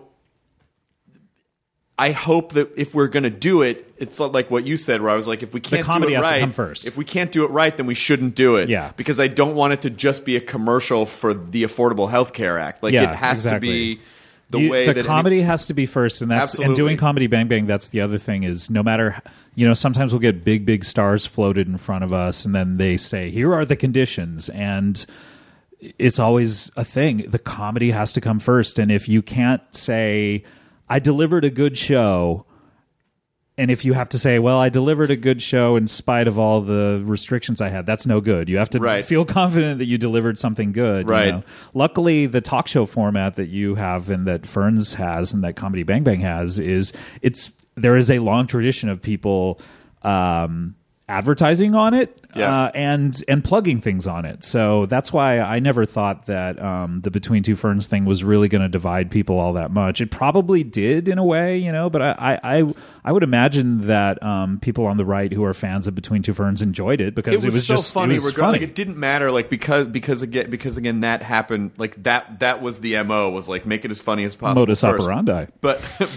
I hope that if we're going to do it, it's like what you said, where I was like, if we can't do it has right, to come first. If we can't do it right, then we shouldn't do it. Yeah. Because I don't want it to just be a commercial for the Affordable Health Care Act. Like it has to be the way that comedy has to be first, and that's and doing Comedy Bang Bang. That's the other thing is no matter sometimes we'll get big stars floated in front of us, and then they say here are the conditions, and it's always a thing. The comedy has to come first, and if you can't say I delivered a good show, and if you have to say, well, I delivered a good show in spite of all the restrictions I had, that's no good. You have to feel confident that you delivered something good. Right. Luckily, the talk show format that you have and that Ferns has and that Comedy Bang Bang has there is a long tradition of people advertising on it and plugging things on it. So that's why I never thought that the Between Two Ferns thing was really going to divide people all that much. It probably did in a way, but I would imagine that people on the right who are fans of Between Two Ferns enjoyed it because it was so just funny. It was funny. Like it didn't matter, like because again that happened. Like that was the MO, was like make it as funny as possible. Modus operandi. But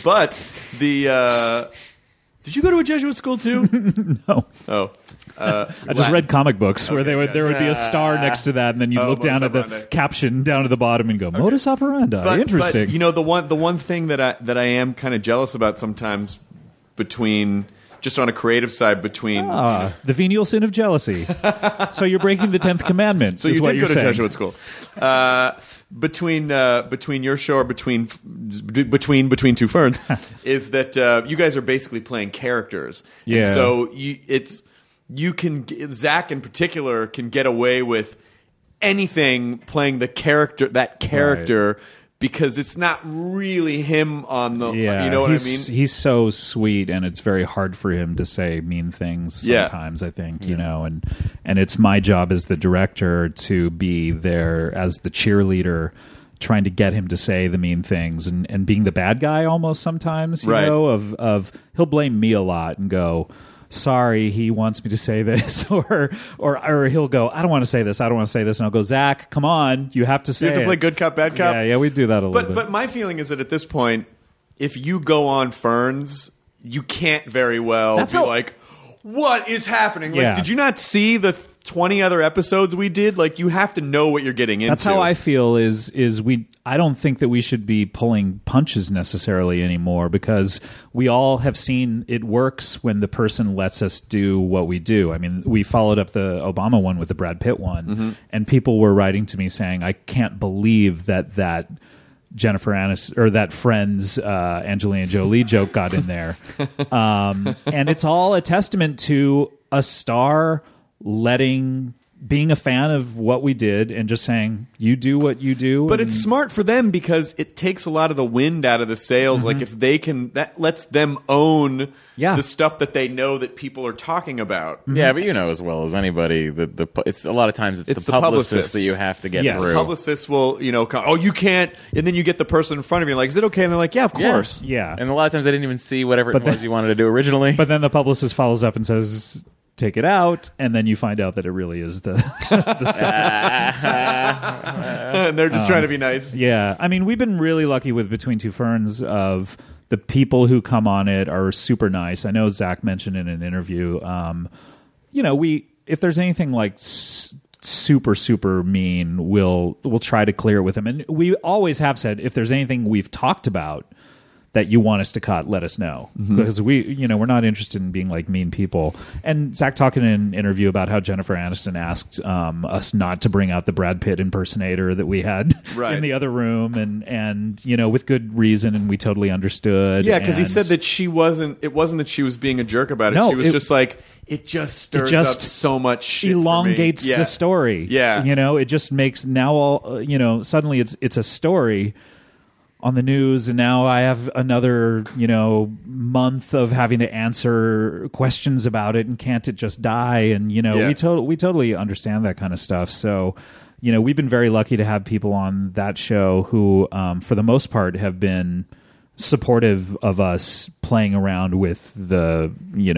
the. Did you go to a Jesuit school too? No. Oh, I just read comic books where there would be a star next to that, and then you look down at the caption down at the bottom and go modus operandi. Interesting. But, the one thing that I am kind of jealous about sometimes between. Just on a creative side, between the venial sin of jealousy. So you're breaking the 10th commandment. So is you what did you're go to saying. Jesuit school. Between your show or between Two Ferns is that you guys are basically playing characters. Yeah. And so Zach in particular can get away with anything playing that character. Right. Because it's not really him on the, you know what I mean? He's so sweet, and it's very hard for him to say mean things sometimes, I think, and it's my job as the director to be there as the cheerleader, trying to get him to say the mean things and being the bad guy almost sometimes, you know, of he'll blame me a lot and go, sorry, he wants me to say this, or he'll go, I don't want to say this, and I'll go, Zach, come on, you have to say it. You have to play good cop, bad cop? Yeah, we do that a little bit. But my feeling is that at this point, if you go on Ferns, you can't very well like, what is happening? Like, did you not see the 20 other episodes we did? Like, you have to know what you're getting into. That's how I feel I don't think that we should be pulling punches necessarily anymore, because we all have seen it works when the person lets us do what we do. I mean, we followed up the Obama one with the Brad Pitt one, and people were writing to me saying, I can't believe that Jennifer Aniston or that Friends Angelina Jolie joke got in there. And it's all a testament to a star being a fan of what we did and just saying, you do what you do. But it's smart for them because it takes a lot of the wind out of the sails. Like, if they can, that lets them own the stuff that they know that people are talking about. Yeah, but as well as anybody, it's a lot of times it's the publicist that you have to get through. The publicist will, you can't, and then you get the person in front of you like, is it okay? And they're like, yeah, of course. Yeah. And a lot of times they didn't even see whatever it was you wanted to do originally. But then the publicist follows up and says, take it out, and then you find out that it really is the stuff. And they're just trying to be nice. Yeah. I mean, we've been really lucky with Between Two Ferns of the people who come on it are super nice. I know Zach mentioned in an interview, if there's anything like super, super mean, we'll try to clear it with them. And we always have said, if there's anything we've talked about that you want us to cut, let us know. Because we're not interested in being like mean people. And Zach talking in an interview about how Jennifer Aniston asked us not to bring out the Brad Pitt impersonator that we had in the other room, and with good reason, and we totally understood. Yeah, because he said that it wasn't that she was being a jerk about it. No, she was just like, it just stirs up so much shit elongates for me. the story. Yeah. It just makes now all, suddenly it's a story on the news, and now I have another, month of having to answer questions about it, and can't it just die? And Yeah. we totally understand that kind of stuff. So, we've been very lucky to have people on that show who, for the most part, have been supportive of us playing around with the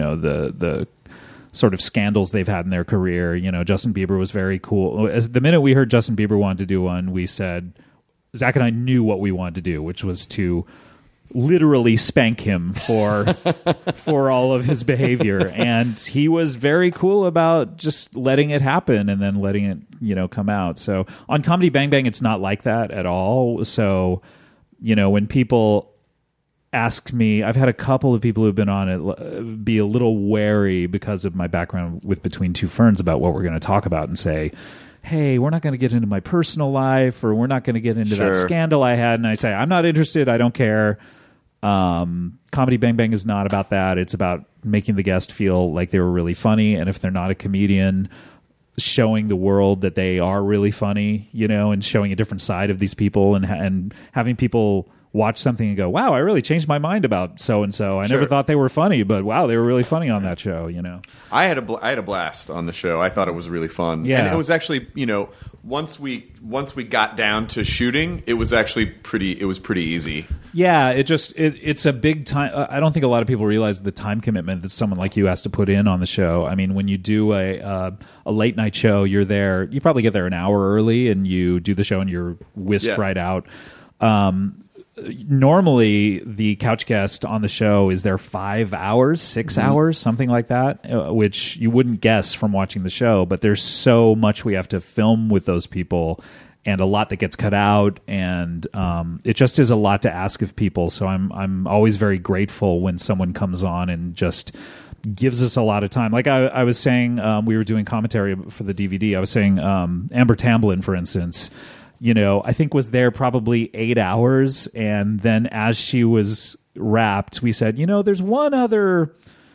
sort of scandals they've had in their career. Justin Bieber was very cool. As the minute we heard Justin Bieber wanted to do one, we said, Zach and I knew what we wanted to do, which was to literally spank him for all of his behavior. And he was very cool about just letting it happen and then letting it, come out. So on Comedy Bang Bang, it's not like that at all. So, when people ask me, I've had a couple of people who've been on it be a little wary because of my background with Between Two Ferns about what we're going to talk about, and say, hey, we're not going to get into my personal life, or we're not going to get into that scandal I had. And I say, I'm not interested. I don't care. Comedy Bang Bang is not about that. It's about making the guest feel like they were really funny. And if they're not a comedian, showing the world that they are really funny, and showing a different side of these people, and having people watch something and go, wow, I really changed my mind about so-and-so. I never thought they were funny, but wow, they were really funny on that show, I had a blast on the show. I thought it was really fun. Yeah. And it was actually, once we got down to shooting, it was actually pretty easy. Yeah, it's a big time. I don't think a lot of people realize the time commitment that someone like you has to put in on the show. I mean, when you do a late night show, you're there, you probably get there an hour early and you do the show and you're whisked right out. Normally the couch guest on the show is there 5 hours, 6 hours, something like that, which you wouldn't guess from watching the show, but there's so much we have to film with those people and a lot that gets cut out, and it just is a lot to ask of people. So I'm always very grateful when someone comes on and just gives us a lot of time. Like I was saying, we were doing commentary for the DVD. I was saying Amber Tamblyn, for instance, I think was there probably 8 hours. And then as she was wrapped, we said, there's one other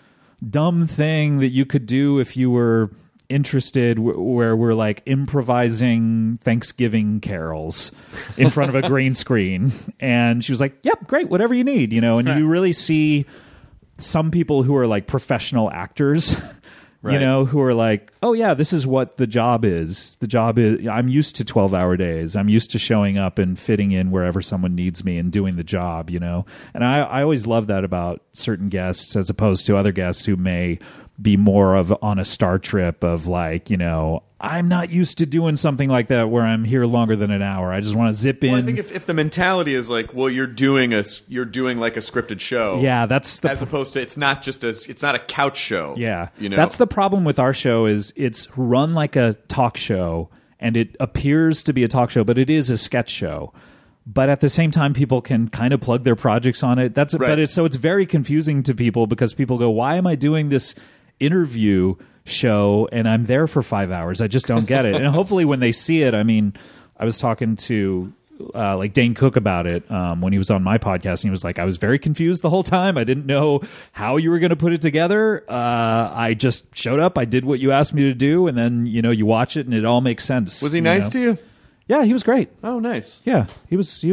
dumb thing that you could do if you were interested, where we're like improvising Thanksgiving carols in front of a green screen. And she was like, yep, great, whatever you need, and you really see some people who are like professional actors, Right. who are like, oh yeah, this is what the job is. The job is, I'm used to 12-hour days. I'm used to showing up and fitting in wherever someone needs me and doing the job, And I always love that about certain guests as opposed to other guests who may be more of on a star trip of like, I'm not used to doing something like that where I'm here longer than an hour. I just want to zip in. Well, I think if the mentality is like, well, you're doing like a scripted show. Yeah, that's the as opposed to it's not a couch show. Yeah, that's the problem with our show is it's run like a talk show, and it appears to be a talk show, but it is a sketch show. But at the same time, people can kind of plug their projects on it. That's right. But it's very confusing to people because people go, "Why am I doing this interview show and I'm there for 5 hours? I just don't get it." And hopefully, when they see it, I mean, I was talking to like Dane Cook about it when he was on my podcast, and he was like, I was very confused the whole time. I didn't know how you were going to put it together. I just showed up, I did what you asked me to do, and then you watch it and it all makes sense. Was he nice to you? Yeah, he was great. Oh, nice. Yeah, he was.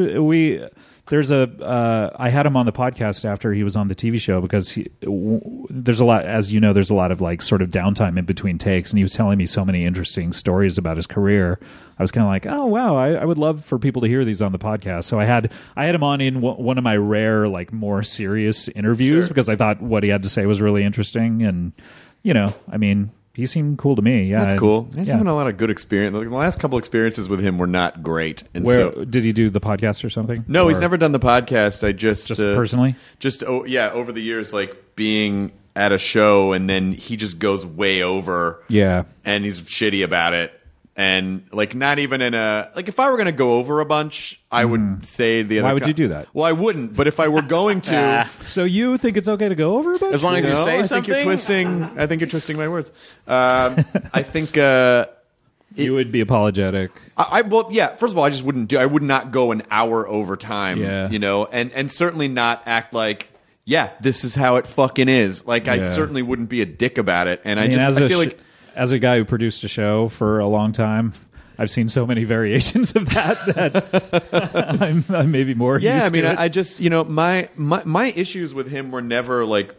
I had him on the podcast after he was on the TV show because there's a lot, as you know, there's a lot of like sort of downtime in between takes, and he was telling me so many interesting stories about his career. I was kind of like, oh wow, I would love for people to hear these on the podcast. So I had him on in one of my rare, like more serious interviews because I thought what he had to say was really interesting, and I mean, he seemed cool to me. Yeah, that's cool. He's having a lot of good experience. Like, the last couple experiences with him were not great. And did he do the podcast or something? No, he's never done the podcast. I just personally, over the years, like being at a show, and then he just goes way over. Yeah, and he's shitty about it. And like, not even in a like, if I were going to go over a bunch, I would say the other. Why would you do that? Well, I wouldn't. But if I were going to, so you think it's okay to go over a bunch? As long as you say I something. I think you're twisting my words. I think you would be apologetic. Well, yeah. First of all, I would not go an hour over time. Yeah. And certainly not act like, yeah, this is how it fucking is. Like, I certainly wouldn't be a dick about it. And I feel like, as a guy who produced a show for a long time, I've seen so many variations of that I'm maybe more. Yeah, used I mean, to it. I just my issues with him were never like,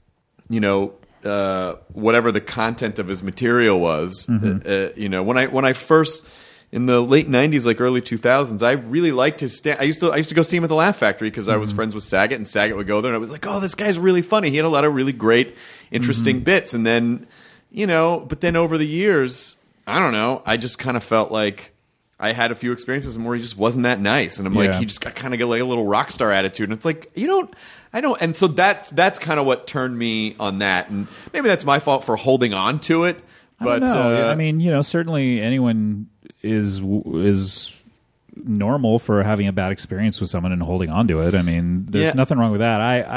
whatever the content of his material was. When I first in the late '90s, like early 2000s, I really liked his stand. I used to go see him at the Laugh Factory because I was friends with Saget, and Saget would go there, and I was like, oh, this guy's really funny. He had a lot of really great, interesting bits, and then but then over the years, I don't know, I just kind of felt like I had a few experiences where he just wasn't that nice, and I'm like, he just got kind of like a little rock star attitude, and it's like I don't, and so that's kind of what turned me on that, and maybe that's my fault for holding on to it. But I don't know. I mean, certainly anyone is normal for having a bad experience with someone and holding on to it. I mean, there's nothing wrong with that.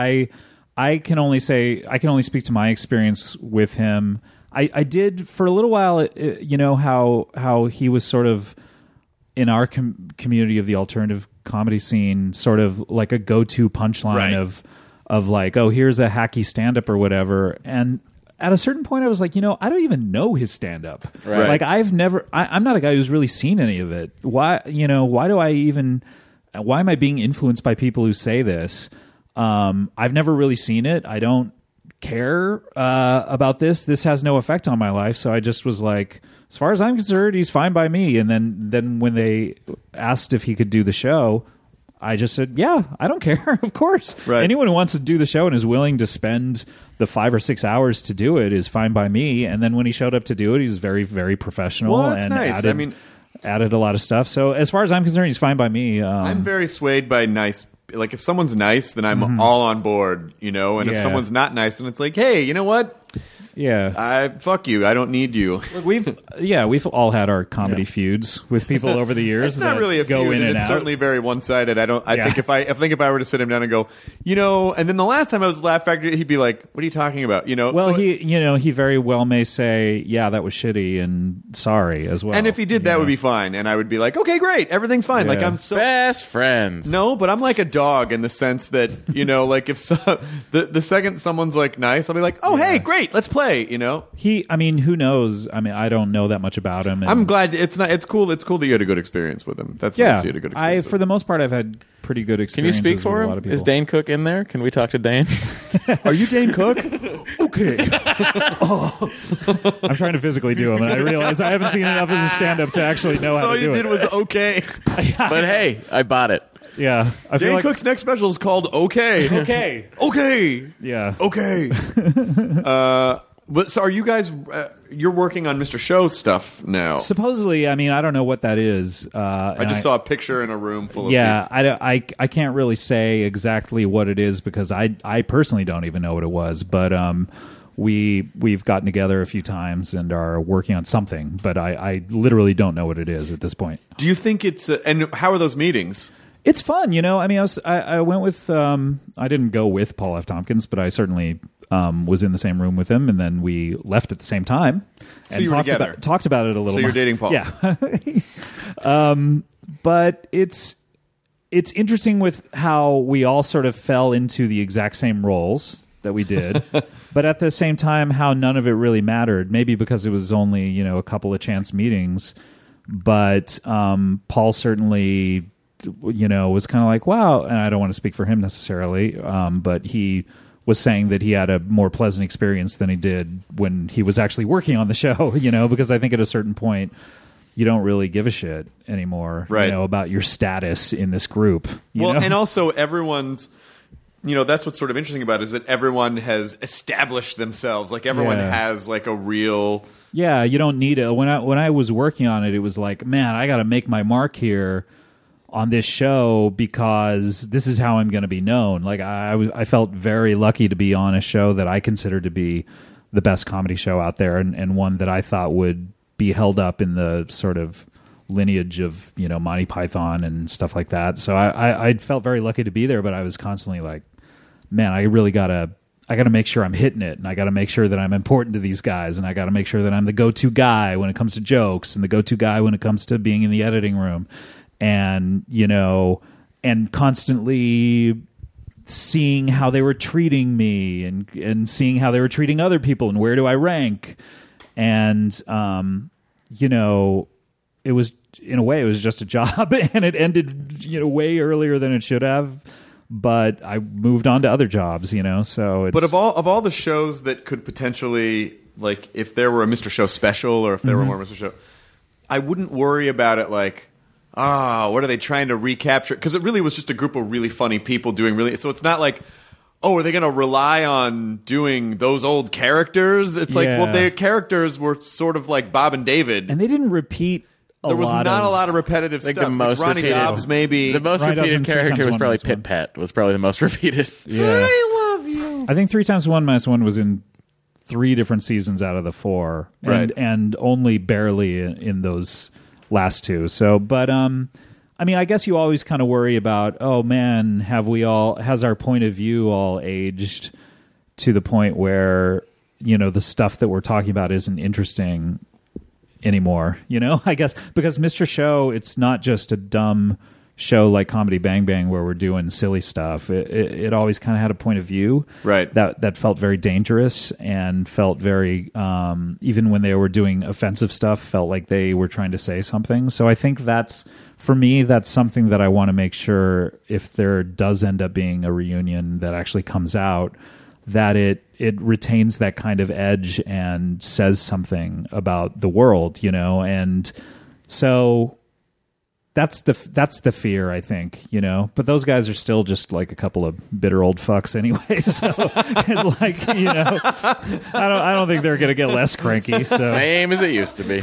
I can only speak to my experience with him. I did for a little while, how he was sort of in our community of the alternative comedy scene, sort of like a go-to punchline of like, oh, here's a hacky stand-up or whatever. And at a certain point, I was like, I don't even know his stand-up. Right. Like, I'm not a guy who's really seen any of it. Why am I being influenced by people who say this? I've never really seen it. I don't care about this. This has no effect on my life. So I just was like, as far as I'm concerned, he's fine by me. And then when they asked if he could do the show, I just said, yeah, I don't care. Of course. Right. Anyone who wants to do the show and is willing to spend the 5 or 6 hours to do it is fine by me. And then when he showed up to do it, he was very, very professional. Well, that's and nice. added a lot of stuff. So as far as I'm concerned, he's fine by me. I'm very swayed by nice. Like, if someone's nice, then I'm all on board, And if someone's not nice, then it's like, hey, you know what? Yeah, fuck you. I don't need you. Look, we've all had our comedy feuds with people over the years. It's not really a go feud, in and and it's out. certainly very one-sided. I think if I were to sit him down and go, and then the last time I was at Laugh Factory, he'd be like, "What are you talking about?" Well, so, he very well may say, "Yeah, that was shitty," and sorry as well. and if he did, that would be fine, and I would be like, "Okay, great, everything's fine." Yeah. Like, I'm so Best friends. no, but I'm like a dog in the sense that like if the second someone's like nice, I'll be like, "Oh, hey, great, let's play." who knows? I mean, I don't know that much about him. And I'm glad it's cool. It's cool that you had a good experience with him. That's nice you had a good experience. For the most part, I've had pretty good Can you experiences. speak for with a him? lot of people. Is Dane Cook in there? Can we talk to Dane? Are you Dane Cook? Okay. I'm trying to physically do him, and I realize I haven't seen enough of his stand-up to actually know how All to do you it. did was okay. But hey, I bought it. Yeah, I feel Dane like Cook's next special is called Okay. okay. Okay. Yeah. Okay. But so are you guys? You're working on Mr. Show stuff now. Supposedly, I mean, I don't know what that is. I just saw a picture in a room full of Yeah, people. I can't really say exactly what it is because I personally don't even know what it was. But we've gotten together a few times and are working on something. But I literally don't know what it is at this point. Do you think it's and how are those meetings? It's fun, I mean, I went with I didn't go with Paul F. Tompkins, but I certainly was in the same room with him, and then we left at the same time. So you were together. Talked about it a little. So you're dating Paul. Yeah. But it's interesting with how we all sort of fell into the exact same roles that we did, but at the same time, how none of it really mattered. Maybe because it was only a couple of chance meetings, but Paul certainly was kind of like, wow, and I don't want to speak for him necessarily, but he was saying that he had a more pleasant experience than he did when he was actually working on the show, because I think at a certain point you don't really give a shit anymore, right. About your status in this group. And also everyone's, that's what's sort of interesting about it is that everyone has established themselves. Like everyone has like a real. Yeah, you don't need it. When I was working on it, it was like, man, I got to make my mark here on this show because this is how I'm going to be known. Like I felt very lucky to be on a show that I consider to be the best comedy show out there, and one that I thought would be held up in the sort of lineage of Monty Python and stuff like that. So I felt very lucky to be there, but I was constantly like, man, I gotta make sure I'm hitting it, and I gotta make sure that I'm important to these guys, and I gotta make sure that I'm the go-to guy when it comes to jokes, and the go-to guy when it comes to being in the editing room. And and constantly seeing how they were treating me and seeing how they were treating other people and where do I rank. And it was, in a way, it was just a job, and it ended, way earlier than it should have. But I moved on to other jobs, So it's, But of all the shows that could potentially, like, if there were a Mr. Show special or if there were more Mr. Show, I wouldn't worry about it like, what are they trying to recapture? Because it really was just a group of really funny people doing really. So it's not like, are they going to rely on doing those old characters? It's like, well, their characters were sort of like Bob and David. and they didn't repeat. There was not a lot of repetitive Like stuff. the most Ronnie repeated- Dobbs, maybe. The most Right, repeated up in character 3 was times probably 1 minus Pit Pat. Was probably the most repeated. Yeah. I love you. I think 3 times 1 minus 1 was in 3 different seasons out of the 4, Right. and only barely in those last 2. So, but I mean, I guess you always kind of worry about, oh man, has our point of view all aged to the point where the stuff that we're talking about isn't interesting anymore, I guess, because Mr. Show, it's not just a dumb show like Comedy Bang Bang where we're doing silly stuff. It always kind of had a point of view, Right. that felt very dangerous and felt very, even when they were doing offensive stuff, felt like they were trying to say something. So I think for me, that's something that I want to make sure, if there does end up being a reunion that actually comes out, that it retains that kind of edge and says something about the world, and so that's the fear, I think, but those guys are still just like a couple of bitter old fucks anyway. So it's like, I don't think they're going to get less cranky. So Same as it used to be.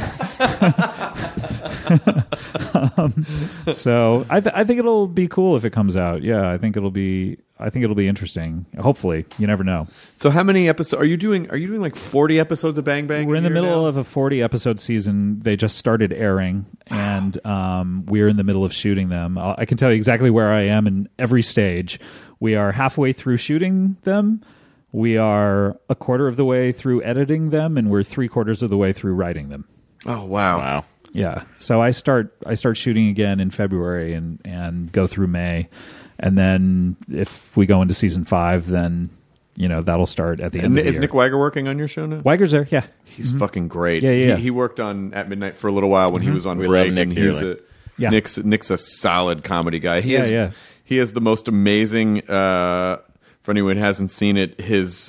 so I think it'll be cool if it comes out. Yeah, I think it'll be interesting. Hopefully, you never know. So how many episodes are you doing? Are you doing like 40 episodes of Bang Bang? We're in the middle of a 40 episode season. They just started airing, and we're in the middle of shooting them. I can tell you exactly where I am in every stage. We are halfway through shooting them. We are a quarter of the way through editing them, and we're 3/4 of the way through writing them. Oh wow. Wow. Yeah. So I start shooting again in February and go through May. And then if we go into season 5, then, that'll start at the end of the year. Is Nick Weiger working on your show now? Weiger's there, yeah. He's fucking great. Yeah. He worked on At Midnight for a little while when he was on We break. love Nick and he's dearly. Yeah. Nick's a solid comedy guy. He Yeah. He has the most amazing, for anyone who hasn't seen it, his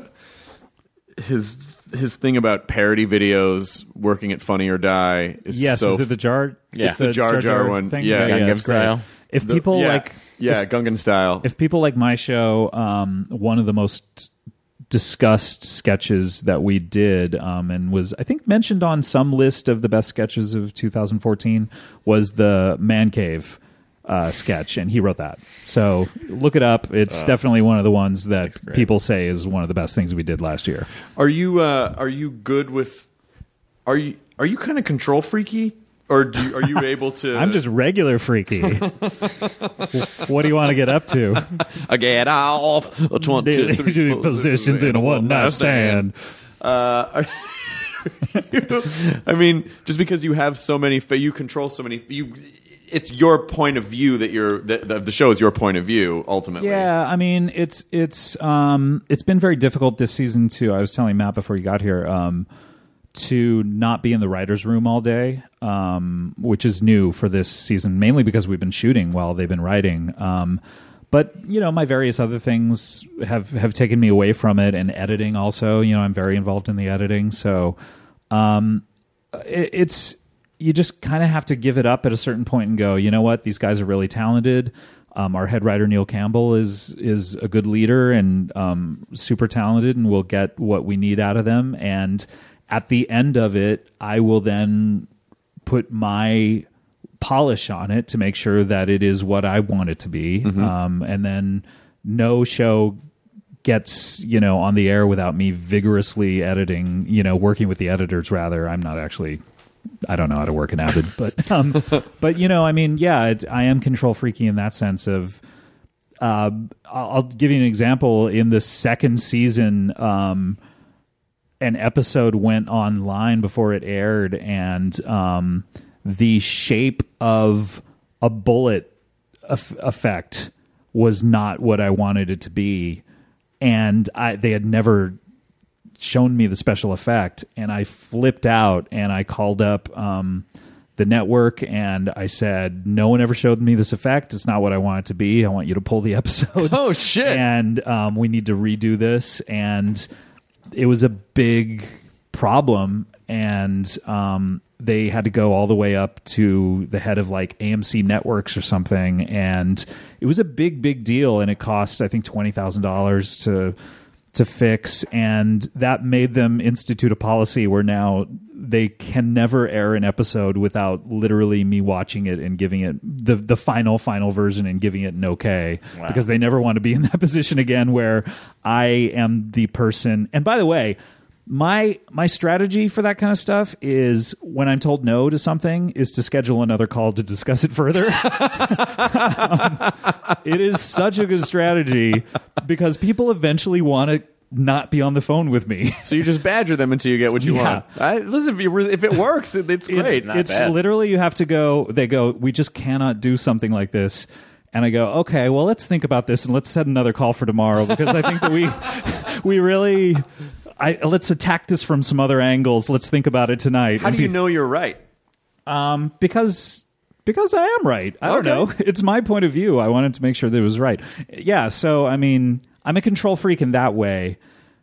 thing about parody videos working at Funny or Die is Yes, so is it the Jar? Yeah. It's the Jar Jar one. thing? Yeah. Gangnam it's great. Style. If people Gungan style. if people like my show, one of the most discussed sketches that we did, and was, I think, mentioned on some list of the best sketches of 2014, was the Man Cave sketch, and he wrote that. So look it up. It's definitely one of the ones that people say is one of the best things we did last year. Are you good with? Are you kind of control freaky, or are you able to? I'm just regular freaky. What do you want to get up to? I get off 22 Positions in a one-night stand. I mean, just because you have so many, you control so many. It's your point of view that the show is your point of view ultimately. Yeah, I mean, it's been very difficult this season too. I was telling Matt before you got here to not be in the writer's room all day, which is new for this season, mainly because we've been shooting while they've been writing. But my various other things have taken me away from it, and editing also. I'm very involved in the editing, so it's. You just kind of have to give it up at a certain point and go, you know what? These guys are really talented. Our head writer, Neil Campbell, is a good leader and super talented, and we'll get what we need out of them. And at the end of it, I will then put my polish on it to make sure that it is what I want it to be. And then no show gets, on the air without me vigorously editing, working with the editors, rather. I'm not actually... I don't know how to work an Avid, but I mean, yeah, I am control freaky in that sense of, I'll give you an example. In the second season, an episode went online before it aired, and the shape of a bullet effect was not what I wanted it to be, and they had never shown me the special effect, and I flipped out, and I called up the network, and I said, no one ever showed me this effect. It's not what I want it to be. I want you to pull the episode. Oh, shit. And we need to redo this. And it was a big problem. And they had to go all the way up to the head of like AMC Networks or something. And it was a big deal. And it cost, I think, $20,000 to fix, and that made them institute a policy where now they can never air an episode without literally me watching it and giving it the final version and giving it an okay. Wow. Because they never want to be in that position again where I am the person. And by the way, my strategy for that kind of stuff is when I'm told no to something is to schedule another call to discuss it further. It is such a good strategy because people eventually want to not be on the phone with me. So you just badger them until you get what you Yeah. want. Listen, if it works, it's great. not It's bad. literally you have to go. They go, we just cannot do something like this. And I go, okay, well, let's think about this and let's set another call for tomorrow because I think that we really... let's attack this from some other angles. Let's think about it tonight. How do you know you're right? Because I am right. I don't know. It's my point of view. I wanted to make sure that it was right. Yeah, so, I mean, I'm a control freak in that way.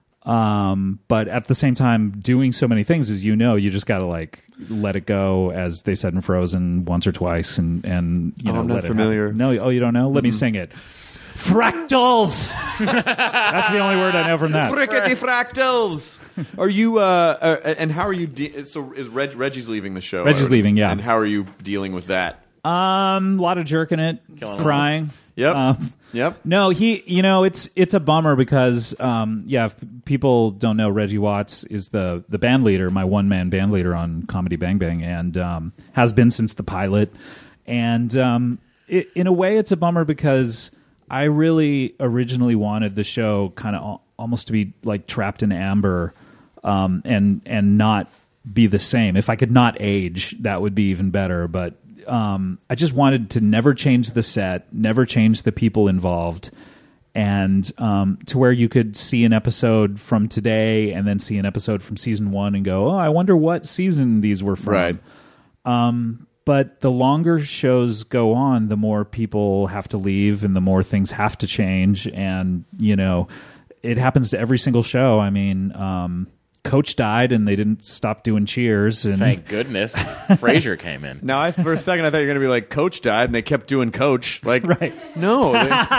But at the same time, doing so many things, as you know, you just got to, like, let it go, as they said in Frozen once or twice. And you know, I'm not let it familiar. happen. No, you don't know? Let me sing it. Fractals! That's the only word I know from that. Frickety fractals. Are you? And how are you? So is Reggie's leaving the show? Reggie's leaving, yeah. And how are you dealing with that? A lot of jerking it, Killing crying. Yep. Yep. No, it's a bummer because, if people don't know, Reggie Watts is the band leader, my one-man band leader on Comedy Bang Bang, and has been since the pilot. And in a way, it's a bummer because I really originally wanted the show kind of almost to be like Trapped in Amber, and not be the same. If I could not age, that would be even better. But I just wanted to never change the set, never change the people involved, and to where you could see an episode from today and then see an episode from season 1 and go, oh, I wonder what season these were from. Right. But the longer shows go on, the more people have to leave and the more things have to change. And, you know, it happens to every single show. I mean, Coach died and they didn't stop doing Cheers. And Thank goodness Frasier came in. Now, for a second, I thought you were going to be like, Coach died, and they kept doing Coach. Like, Right. No.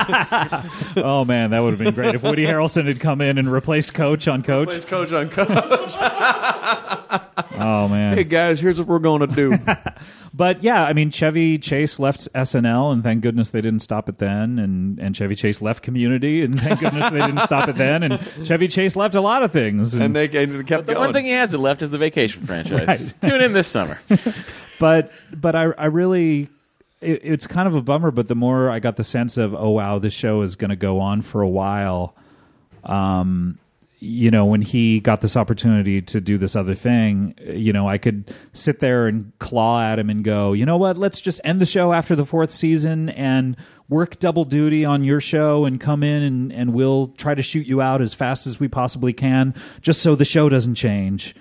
Oh, man, that would have been great if Woody Harrelson had come in and replaced Coach on Coach. Plays Coach on Coach. Oh, man. Hey, guys, here's what we're going to do. But yeah, I mean, Chevy Chase left SNL, and thank goodness they didn't stop it then. And Chevy Chase left Community, and thank goodness they didn't stop it then. And Chevy Chase left a lot of things. And they kept The going. one thing he has left is the Vacation franchise. Right. Tune in this summer. But I really, it's kind of a bummer. But the more I got the sense of, oh wow, this show is going to go on for a while. You know, when he got this opportunity to do this other thing, you know, I could sit there and claw at him and go, you know what, let's just end the show after the 4th season and work double duty on your show and come in and we'll try to shoot you out as fast as we possibly can, just so the show doesn't change.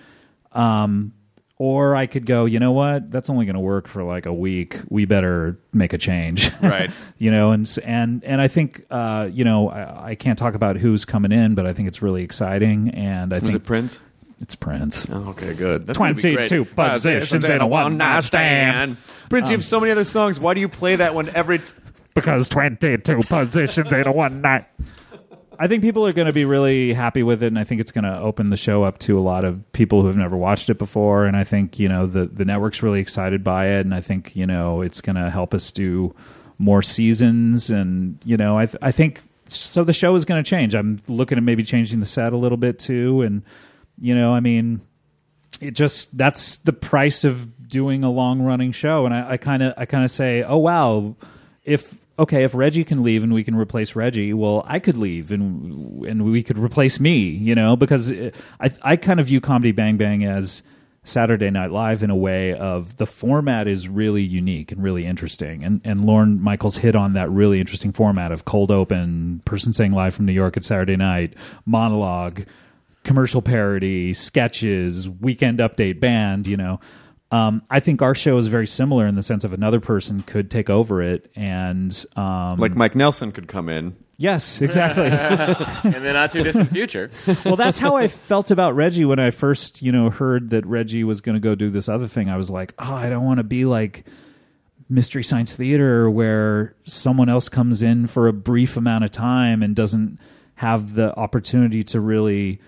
Or I could go, you know what, that's only going to work for like a week. We better make a change. Right. You know, and I think, you know, I can't talk about who's coming in, but I think it's really exciting. And I Was think it Prince? it's Prince. Oh, okay, good. That's gonna be great. 22 positions in a one-night stand. Prince, you have so many other songs. Why do you play that one every... Because 22 positions in a one night. I think people are going to be really happy with it, and I think it's going to open the show up to a lot of people who have never watched it before. And I think, you know, the network's really excited by it, and I think, you know, it's going to help us do more seasons. And, you know, I think so. The show is going to change. I'm looking at maybe changing the set a little bit too, and you know, I mean, that's the price of doing a long running show. And I kind of say, oh wow, if Reggie can leave and we can replace Reggie, well, I could leave and we could replace me, you know, because I kind of view Comedy Bang Bang as Saturday Night Live in a way of the format is really unique and really interesting. And Lorne Michaels hit on that really interesting format of cold open, person saying live from New York at Saturday night, monologue, commercial parody, sketches, weekend update, band, you know. I think our show is very similar in the sense of another person could take over it, and Like Mike Nelson could come in. yes, exactly. In the not too distant future. Well, that's how I felt about Reggie when I first, heard that Reggie was going to go do this other thing. I was like, oh, I don't want to be like Mystery Science Theater where someone else comes in for a brief amount of time and doesn't have the opportunity to really,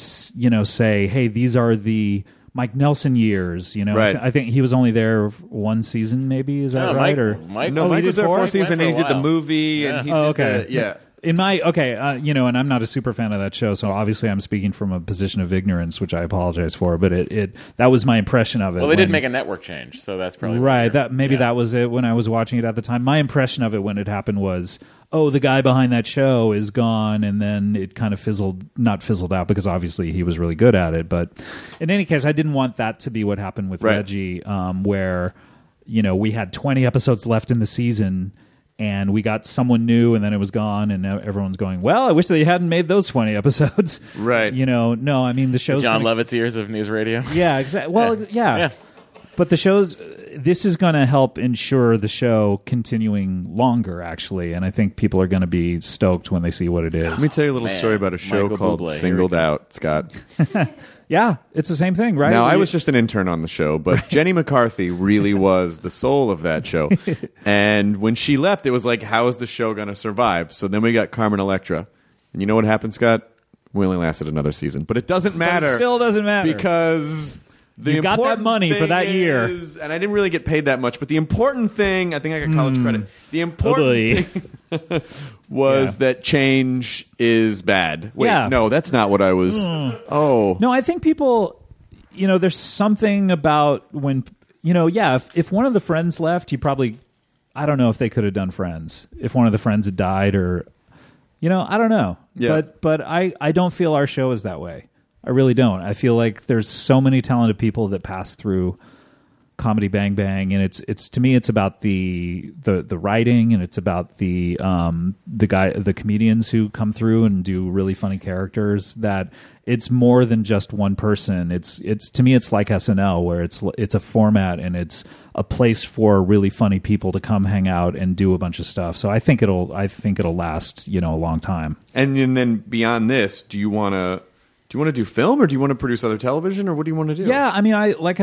say, hey, these are the Mike Nelson years. Right. I think he was only there one season, maybe. Is that right? Mike Mike was there four? 4 seasons, and he did the while. movie, and he did okay. yeah. In my and I'm not a super fan of that show, so obviously I'm speaking from a position of ignorance, which I apologize for. But that was my impression of it. Well, they did make a network change, so that's probably right. That that was it when I was watching it at the time. My impression of it when it happened was, oh, the guy behind that show is gone, and then it kind of not fizzled out because obviously he was really good at it. But in any case, I didn't want that to be what happened with Reggie, where we had 20 episodes left in the season. And we got someone new, and then it was gone, and now everyone's going, well, I wish they hadn't made those 20 episodes. Right. No, I mean, the show's... John Levitt's years of news radio. Yeah, exactly. Well, yeah. But this is going to help ensure the show continuing longer, actually, and I think people are going to be stoked when they see what it is. Let me tell you a little story about a show Michael called Bublé. Singled Out, Scott. Yeah, it's the same thing, right? Now, I was just an intern on the show, but Jenny McCarthy really was the soul of that show. And when she left, it was like, how is the show going to survive? So then we got Carmen Electra. And you know what happened, Scott? We only lasted another season. But it doesn't matter. But it still doesn't matter. Because... You got that money for that year. And I didn't really get paid that much, but the important thing, I think I got college credit. The important thing was that change is bad. Wait, no, that's not what I was. Oh. No, I think people, there's something about when, if one of the friends left, you probably, I don't know if they could have done Friends. If one of the friends had died or, I don't know. Yeah. But I don't feel our show is that way. I really don't. I feel like there's so many talented people that pass through Comedy Bang Bang, and it's to me it's about the writing, and it's about the comedians who come through and do really funny characters. That it's more than just one person. It's to me it's like SNL, where it's a format and it's a place for really funny people to come hang out and do a bunch of stuff. So I think it'll last a long time. And then beyond this, do you want to do film, or do you want to produce other television, or what do you want to do? Yeah, I mean,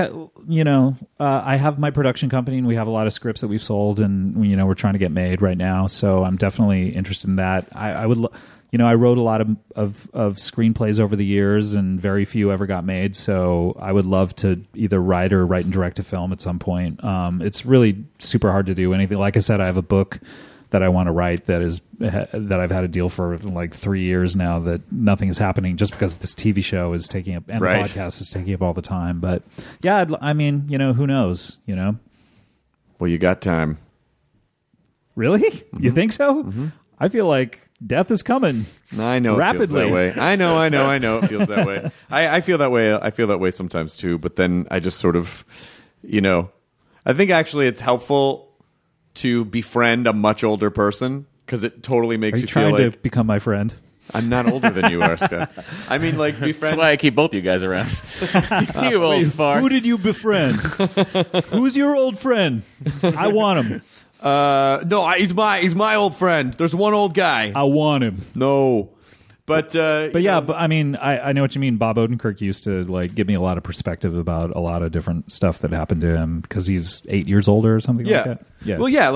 I have my production company, and we have a lot of scripts that we've sold, and we're trying to get made right now. So I'm definitely interested in that. I wrote a lot of screenplays over the years, and very few ever got made. So I would love to either write and direct a film at some point. It's really super hard to do anything. Like I said, I have a book that I want to write that I've had a deal for like 3 years now that nothing is happening just because this TV show is taking up and the podcast is taking up all the time. But yeah, I mean, who knows, Well, you got time. Really? Mm-hmm. You think so? Mm-hmm. I feel like death is coming. I know rapidly. It feels that way. I know it feels that way. I feel that way. I feel that way sometimes too, but then I just sort of, I think actually it's helpful to befriend a much older person, because it totally makes Are you feel trying like to become my friend? I'm not older than you are, Scott. I mean, like, befriend. That's why I keep both you guys around. You old farts. Who did you befriend? Who's your old friend? I want him. No, he's my old friend. There's one old guy. I want him. No. But yeah, but I mean, I know what you mean. Bob Odenkirk used to give me a lot of perspective about a lot of different stuff that happened to him because he's 8 years older or something like that. Yeah. Well, yeah,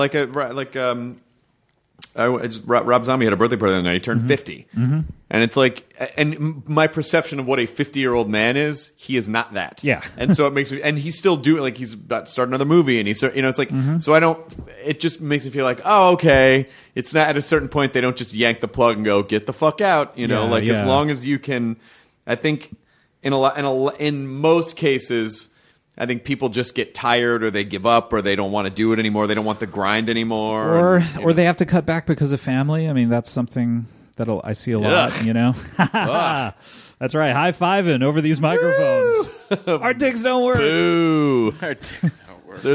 Rob Zombie had a birthday party the other night. He turned 50. Mm-hmm. And it's like, and my perception of what a 50-year-old man is, he is not that. Yeah. And so it makes me, and he's still doing, he's about to start another movie, and he's, it's like, so it just makes me feel like, oh, okay, it's not at a certain point, they don't just yank the plug and go, get the fuck out, as long as you can, I think in most cases, I think people just get tired, or they give up, or they don't want to do it anymore. They don't want the grind anymore, or they have to cut back because of family. I mean, that's something that I see a lot. That's right. High fiving over these microphones. Our dicks don't work. Boo! Our dicks don't work.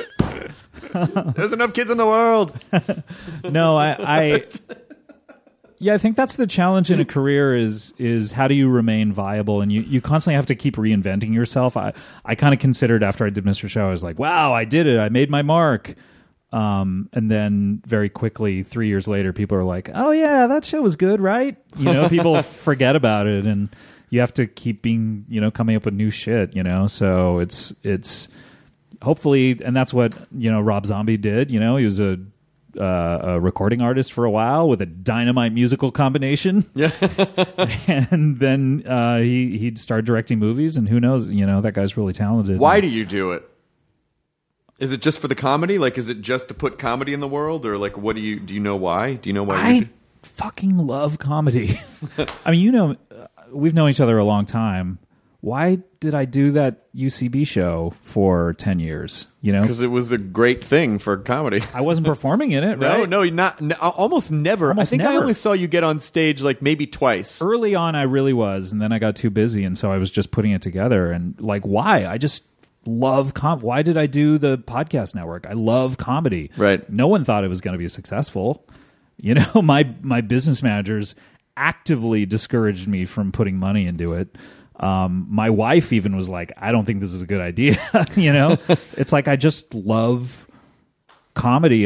There's enough kids in the world. No, Yeah, I think that's the challenge in a career is how do you remain viable, and you constantly have to keep reinventing yourself. I kind of considered after I did Mr. Show, I was like, wow, I did it. I made my mark. And then very quickly, 3 years later, people are like, oh yeah, that show was good, right? People forget about it, and you have to keep being, coming up with new shit, So it's hopefully, and that's what, Rob Zombie did. He was a recording artist for a while with a dynamite musical combination. Yeah. And then he'd start directing movies, and who knows, that guy's really talented. Why do you do it? Is it just for the comedy? Like, is it just to put comedy in the world? Or like, do you know why? Do you know why? I fucking love comedy. I mean, we've known each other a long time. Why did I do that UCB show for 10 years? Because it was a great thing for comedy. I wasn't performing in it, right? No, almost never. I think I only saw you get on stage like maybe twice. Early on, I really was, and then I got too busy, and so I was just putting it together. And like, why? I just love why did I do the podcast network? I love comedy. Right. No one thought it was going to be successful. My business managers actively discouraged me from putting money into it. My wife even was like, I don't think this is a good idea. It's like, I just love comedy.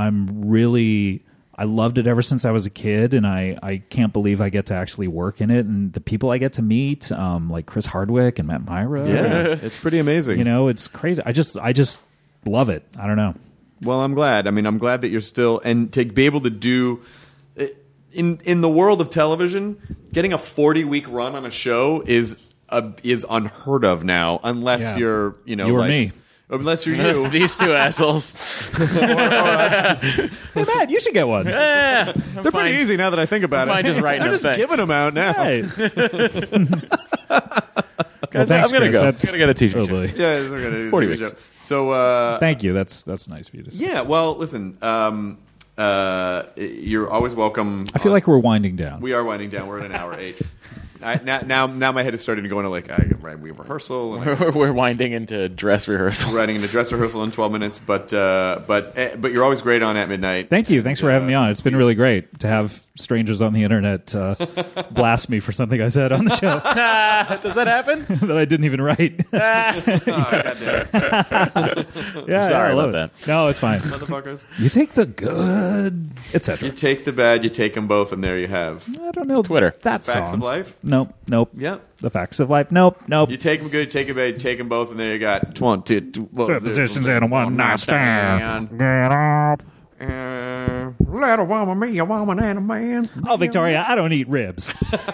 I loved it ever since I was a kid, and I can't believe I get to actually work in it. And the people I get to meet, like Chris Hardwick and Matt Myra. Yeah, it's pretty amazing. It's crazy. I just love it. I don't know. Well, I'm glad. I mean, I'm glad that you're still, and to be able to do in the world of television, getting a 40-week run on a show is unheard of now, unless you're, you or me. Unless you're you. These two assholes. or us. Hey, Matt, you should get one. Yeah, They're pretty easy now that I think about I'm it. just writing They're just giving them out now. Hey. Guys, thanks, I'm gonna Chris. go. That's- I'm gonna get a t-shirt. Totally. Yeah, we're gonna do 40 the weeks. show. So Thank you. That's nice of you to say. yeah, well, listen, you're always welcome. I feel like we're winding down. We are winding down. We're at an hour 8. Now my head is starting to go into like we have rehearsal. And We're winding into dress rehearsal. writing into dress rehearsal in 12 minutes. But you're always great on At Midnight. Thank you. Thanks for having me on. It's been really great to have strangers on the internet blast me for something I said on the show Does that happen? that I didn't even write. Oh, goddamn. Yeah, sorry I love about it. No, it's fine. Motherfuckers. You take the good, etc. You take the bad, you take them both, and there you have. I don't know. Twitter. That Facts song. of life? Nope. Yeah. The facts of life. Nope. You take them good, take them bad, you take them both, and there you got 1, 2, 2 Positions in a one night stand. Get up. Little woman, me, a woman and a man. Oh, Victoria, I don't eat ribs.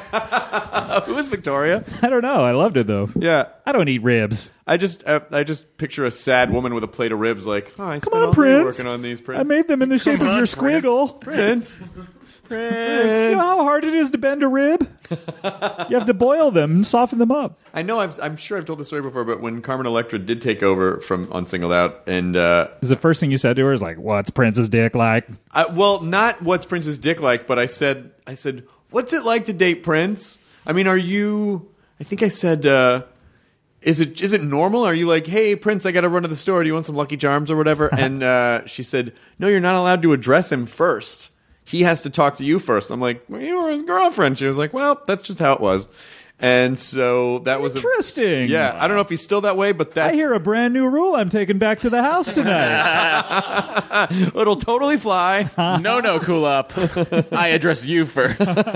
Who is Victoria? I don't know. I loved it though. Yeah. I don't eat ribs. I just picture a sad woman with a plate of ribs like, I spent Come on, all day Prince. working on these, Prince. I made them in the shape of on, your Prince. squiggle. Prince. You know how hard it is to bend a rib? You have to boil them and soften them up. I know. I'm sure I've told this story before, but when Carmen Electra did take over from on Singled Out, and Is the first thing you said to her is like, "What's Prince's dick like?" well, not what's Prince's dick like, but I said, what's it like to date Prince? I mean, are you? I think I said, is it normal? Are you like, hey, Prince, I got to run to the store. Do you want some Lucky Charms or whatever? And she said, no, you're not allowed to address him first. He has to talk to you first. I'm like, well, you were his girlfriend. She was like, well, that's just how it was. And so that was Interesting. Yeah, I don't know if he's still that way, but that's I hear a brand new rule I'm taking back to the house tonight. it'll totally fly. No, Kulop. I address you first.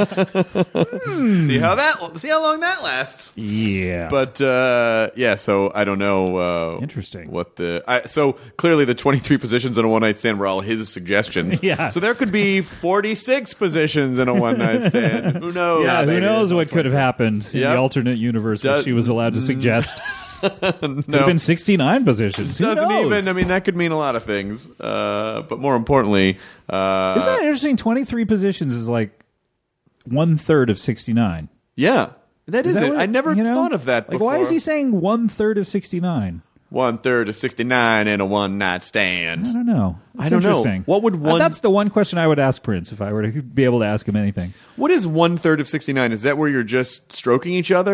See how long that lasts. Yeah. But yeah, so I don't know. Interesting. What so clearly the 23 positions in a one night stand were all his suggestions. Yeah. So there could be 46 positions in a one night stand. Who knows? yeah, who maybe knows there's what could have happened in Yep. the alternate universe where she was allowed to suggest. Could have been 69 positions. Who Doesn't knows? even. I mean, that could mean a lot of things. But more importantly, Isn't that interesting? 23 positions is like 1/3 of 69. yeah, that is that it. what- I never you know? thought of that Like, before. why is he saying 1/3 of 69? 1/3 of 69 in a one night stand? I don't know. I don't know. Interesting. What would one- That's the one question I would ask Prince if I were to be able to ask him anything. What is 1/3 of 69? Is that where you're just stroking each other?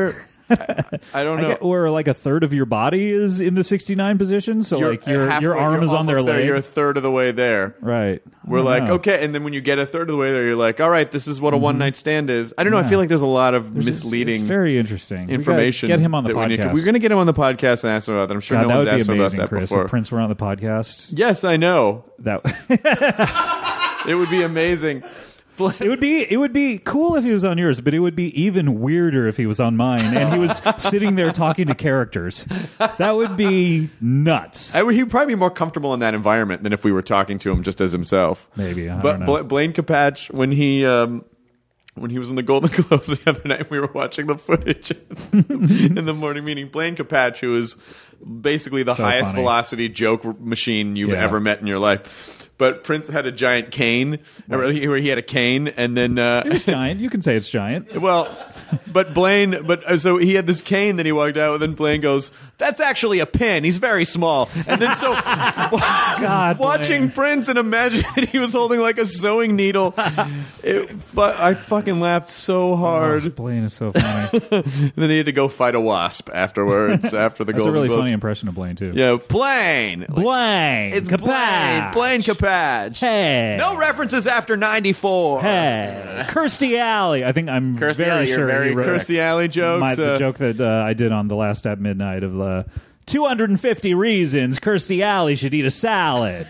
I don't know. Or like a third of your body is in the 69 position, so like your arm is on their leg. You're a third of the way there. Right. We're like, okay, and then when you get a third of the way there, you're like, all right, this is what a one-night stand is. I don't know, I feel like there's a lot of misleading It's very interesting. information. Get him on the podcast. We're going to get him on the podcast and ask him about that. I'm sure God, no one's that would asked be him about amazing, that Chris. before. If Prince were on the podcast. Yes, I know. That It would be amazing. It would be cool if he was on yours, but it would be even weirder if he was on mine and he was sitting there talking to characters. That would be nuts. He'd probably be more comfortable in that environment than if we were talking to him just as himself. Maybe. I But don't know. Blaine Capatch, when he was in the Golden Globes the other night, we were watching the footage in the morning meeting. Blaine Capatch, who is basically the So highest funny. velocity joke machine you've Yeah. ever met in your life. But Prince had a giant cane, where he had a cane, and then It was giant. You can say it's giant. well, so he had this cane that he walked out with, and Blaine goes, "That's actually a pin. He's very small." And then so God, watching Blaine. Prince and imagine that he was holding like a sewing needle, I fucking laughed so hard. Oh, Blaine is so funny. And then he had to go fight a wasp afterwards after the That's a Golden really Globes. funny impression of Blaine, too. Yeah, Blaine. Blaine. It's Capatch. Blaine Capatch. Hey. No references after 94. Hey. Kirstie Alley. I think I'm Kirstie very Alley, you're sure very he wrote Kirstie Alley jokes. the joke that I did on the last at midnight of 250 reasons Kirstie Alley should eat a salad.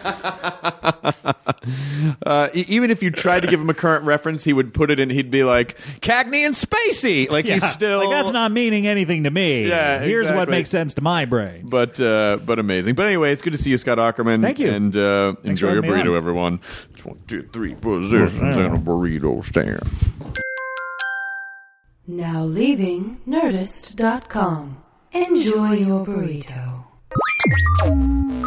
Even if you tried to give him a current reference, he would put it in. He'd be like Cagney and Spacey. Like he's still like that's not meaning anything to me. Yeah, Here's what exactly. makes sense to my brain. But amazing. But anyway, it's good to see you, Scott Ackerman. Thank you. And enjoy for your having me burrito, on. everyone. It's 1, 2, 3 positions in a burrito stand. Now leaving Nerdist.com. Enjoy your burrito.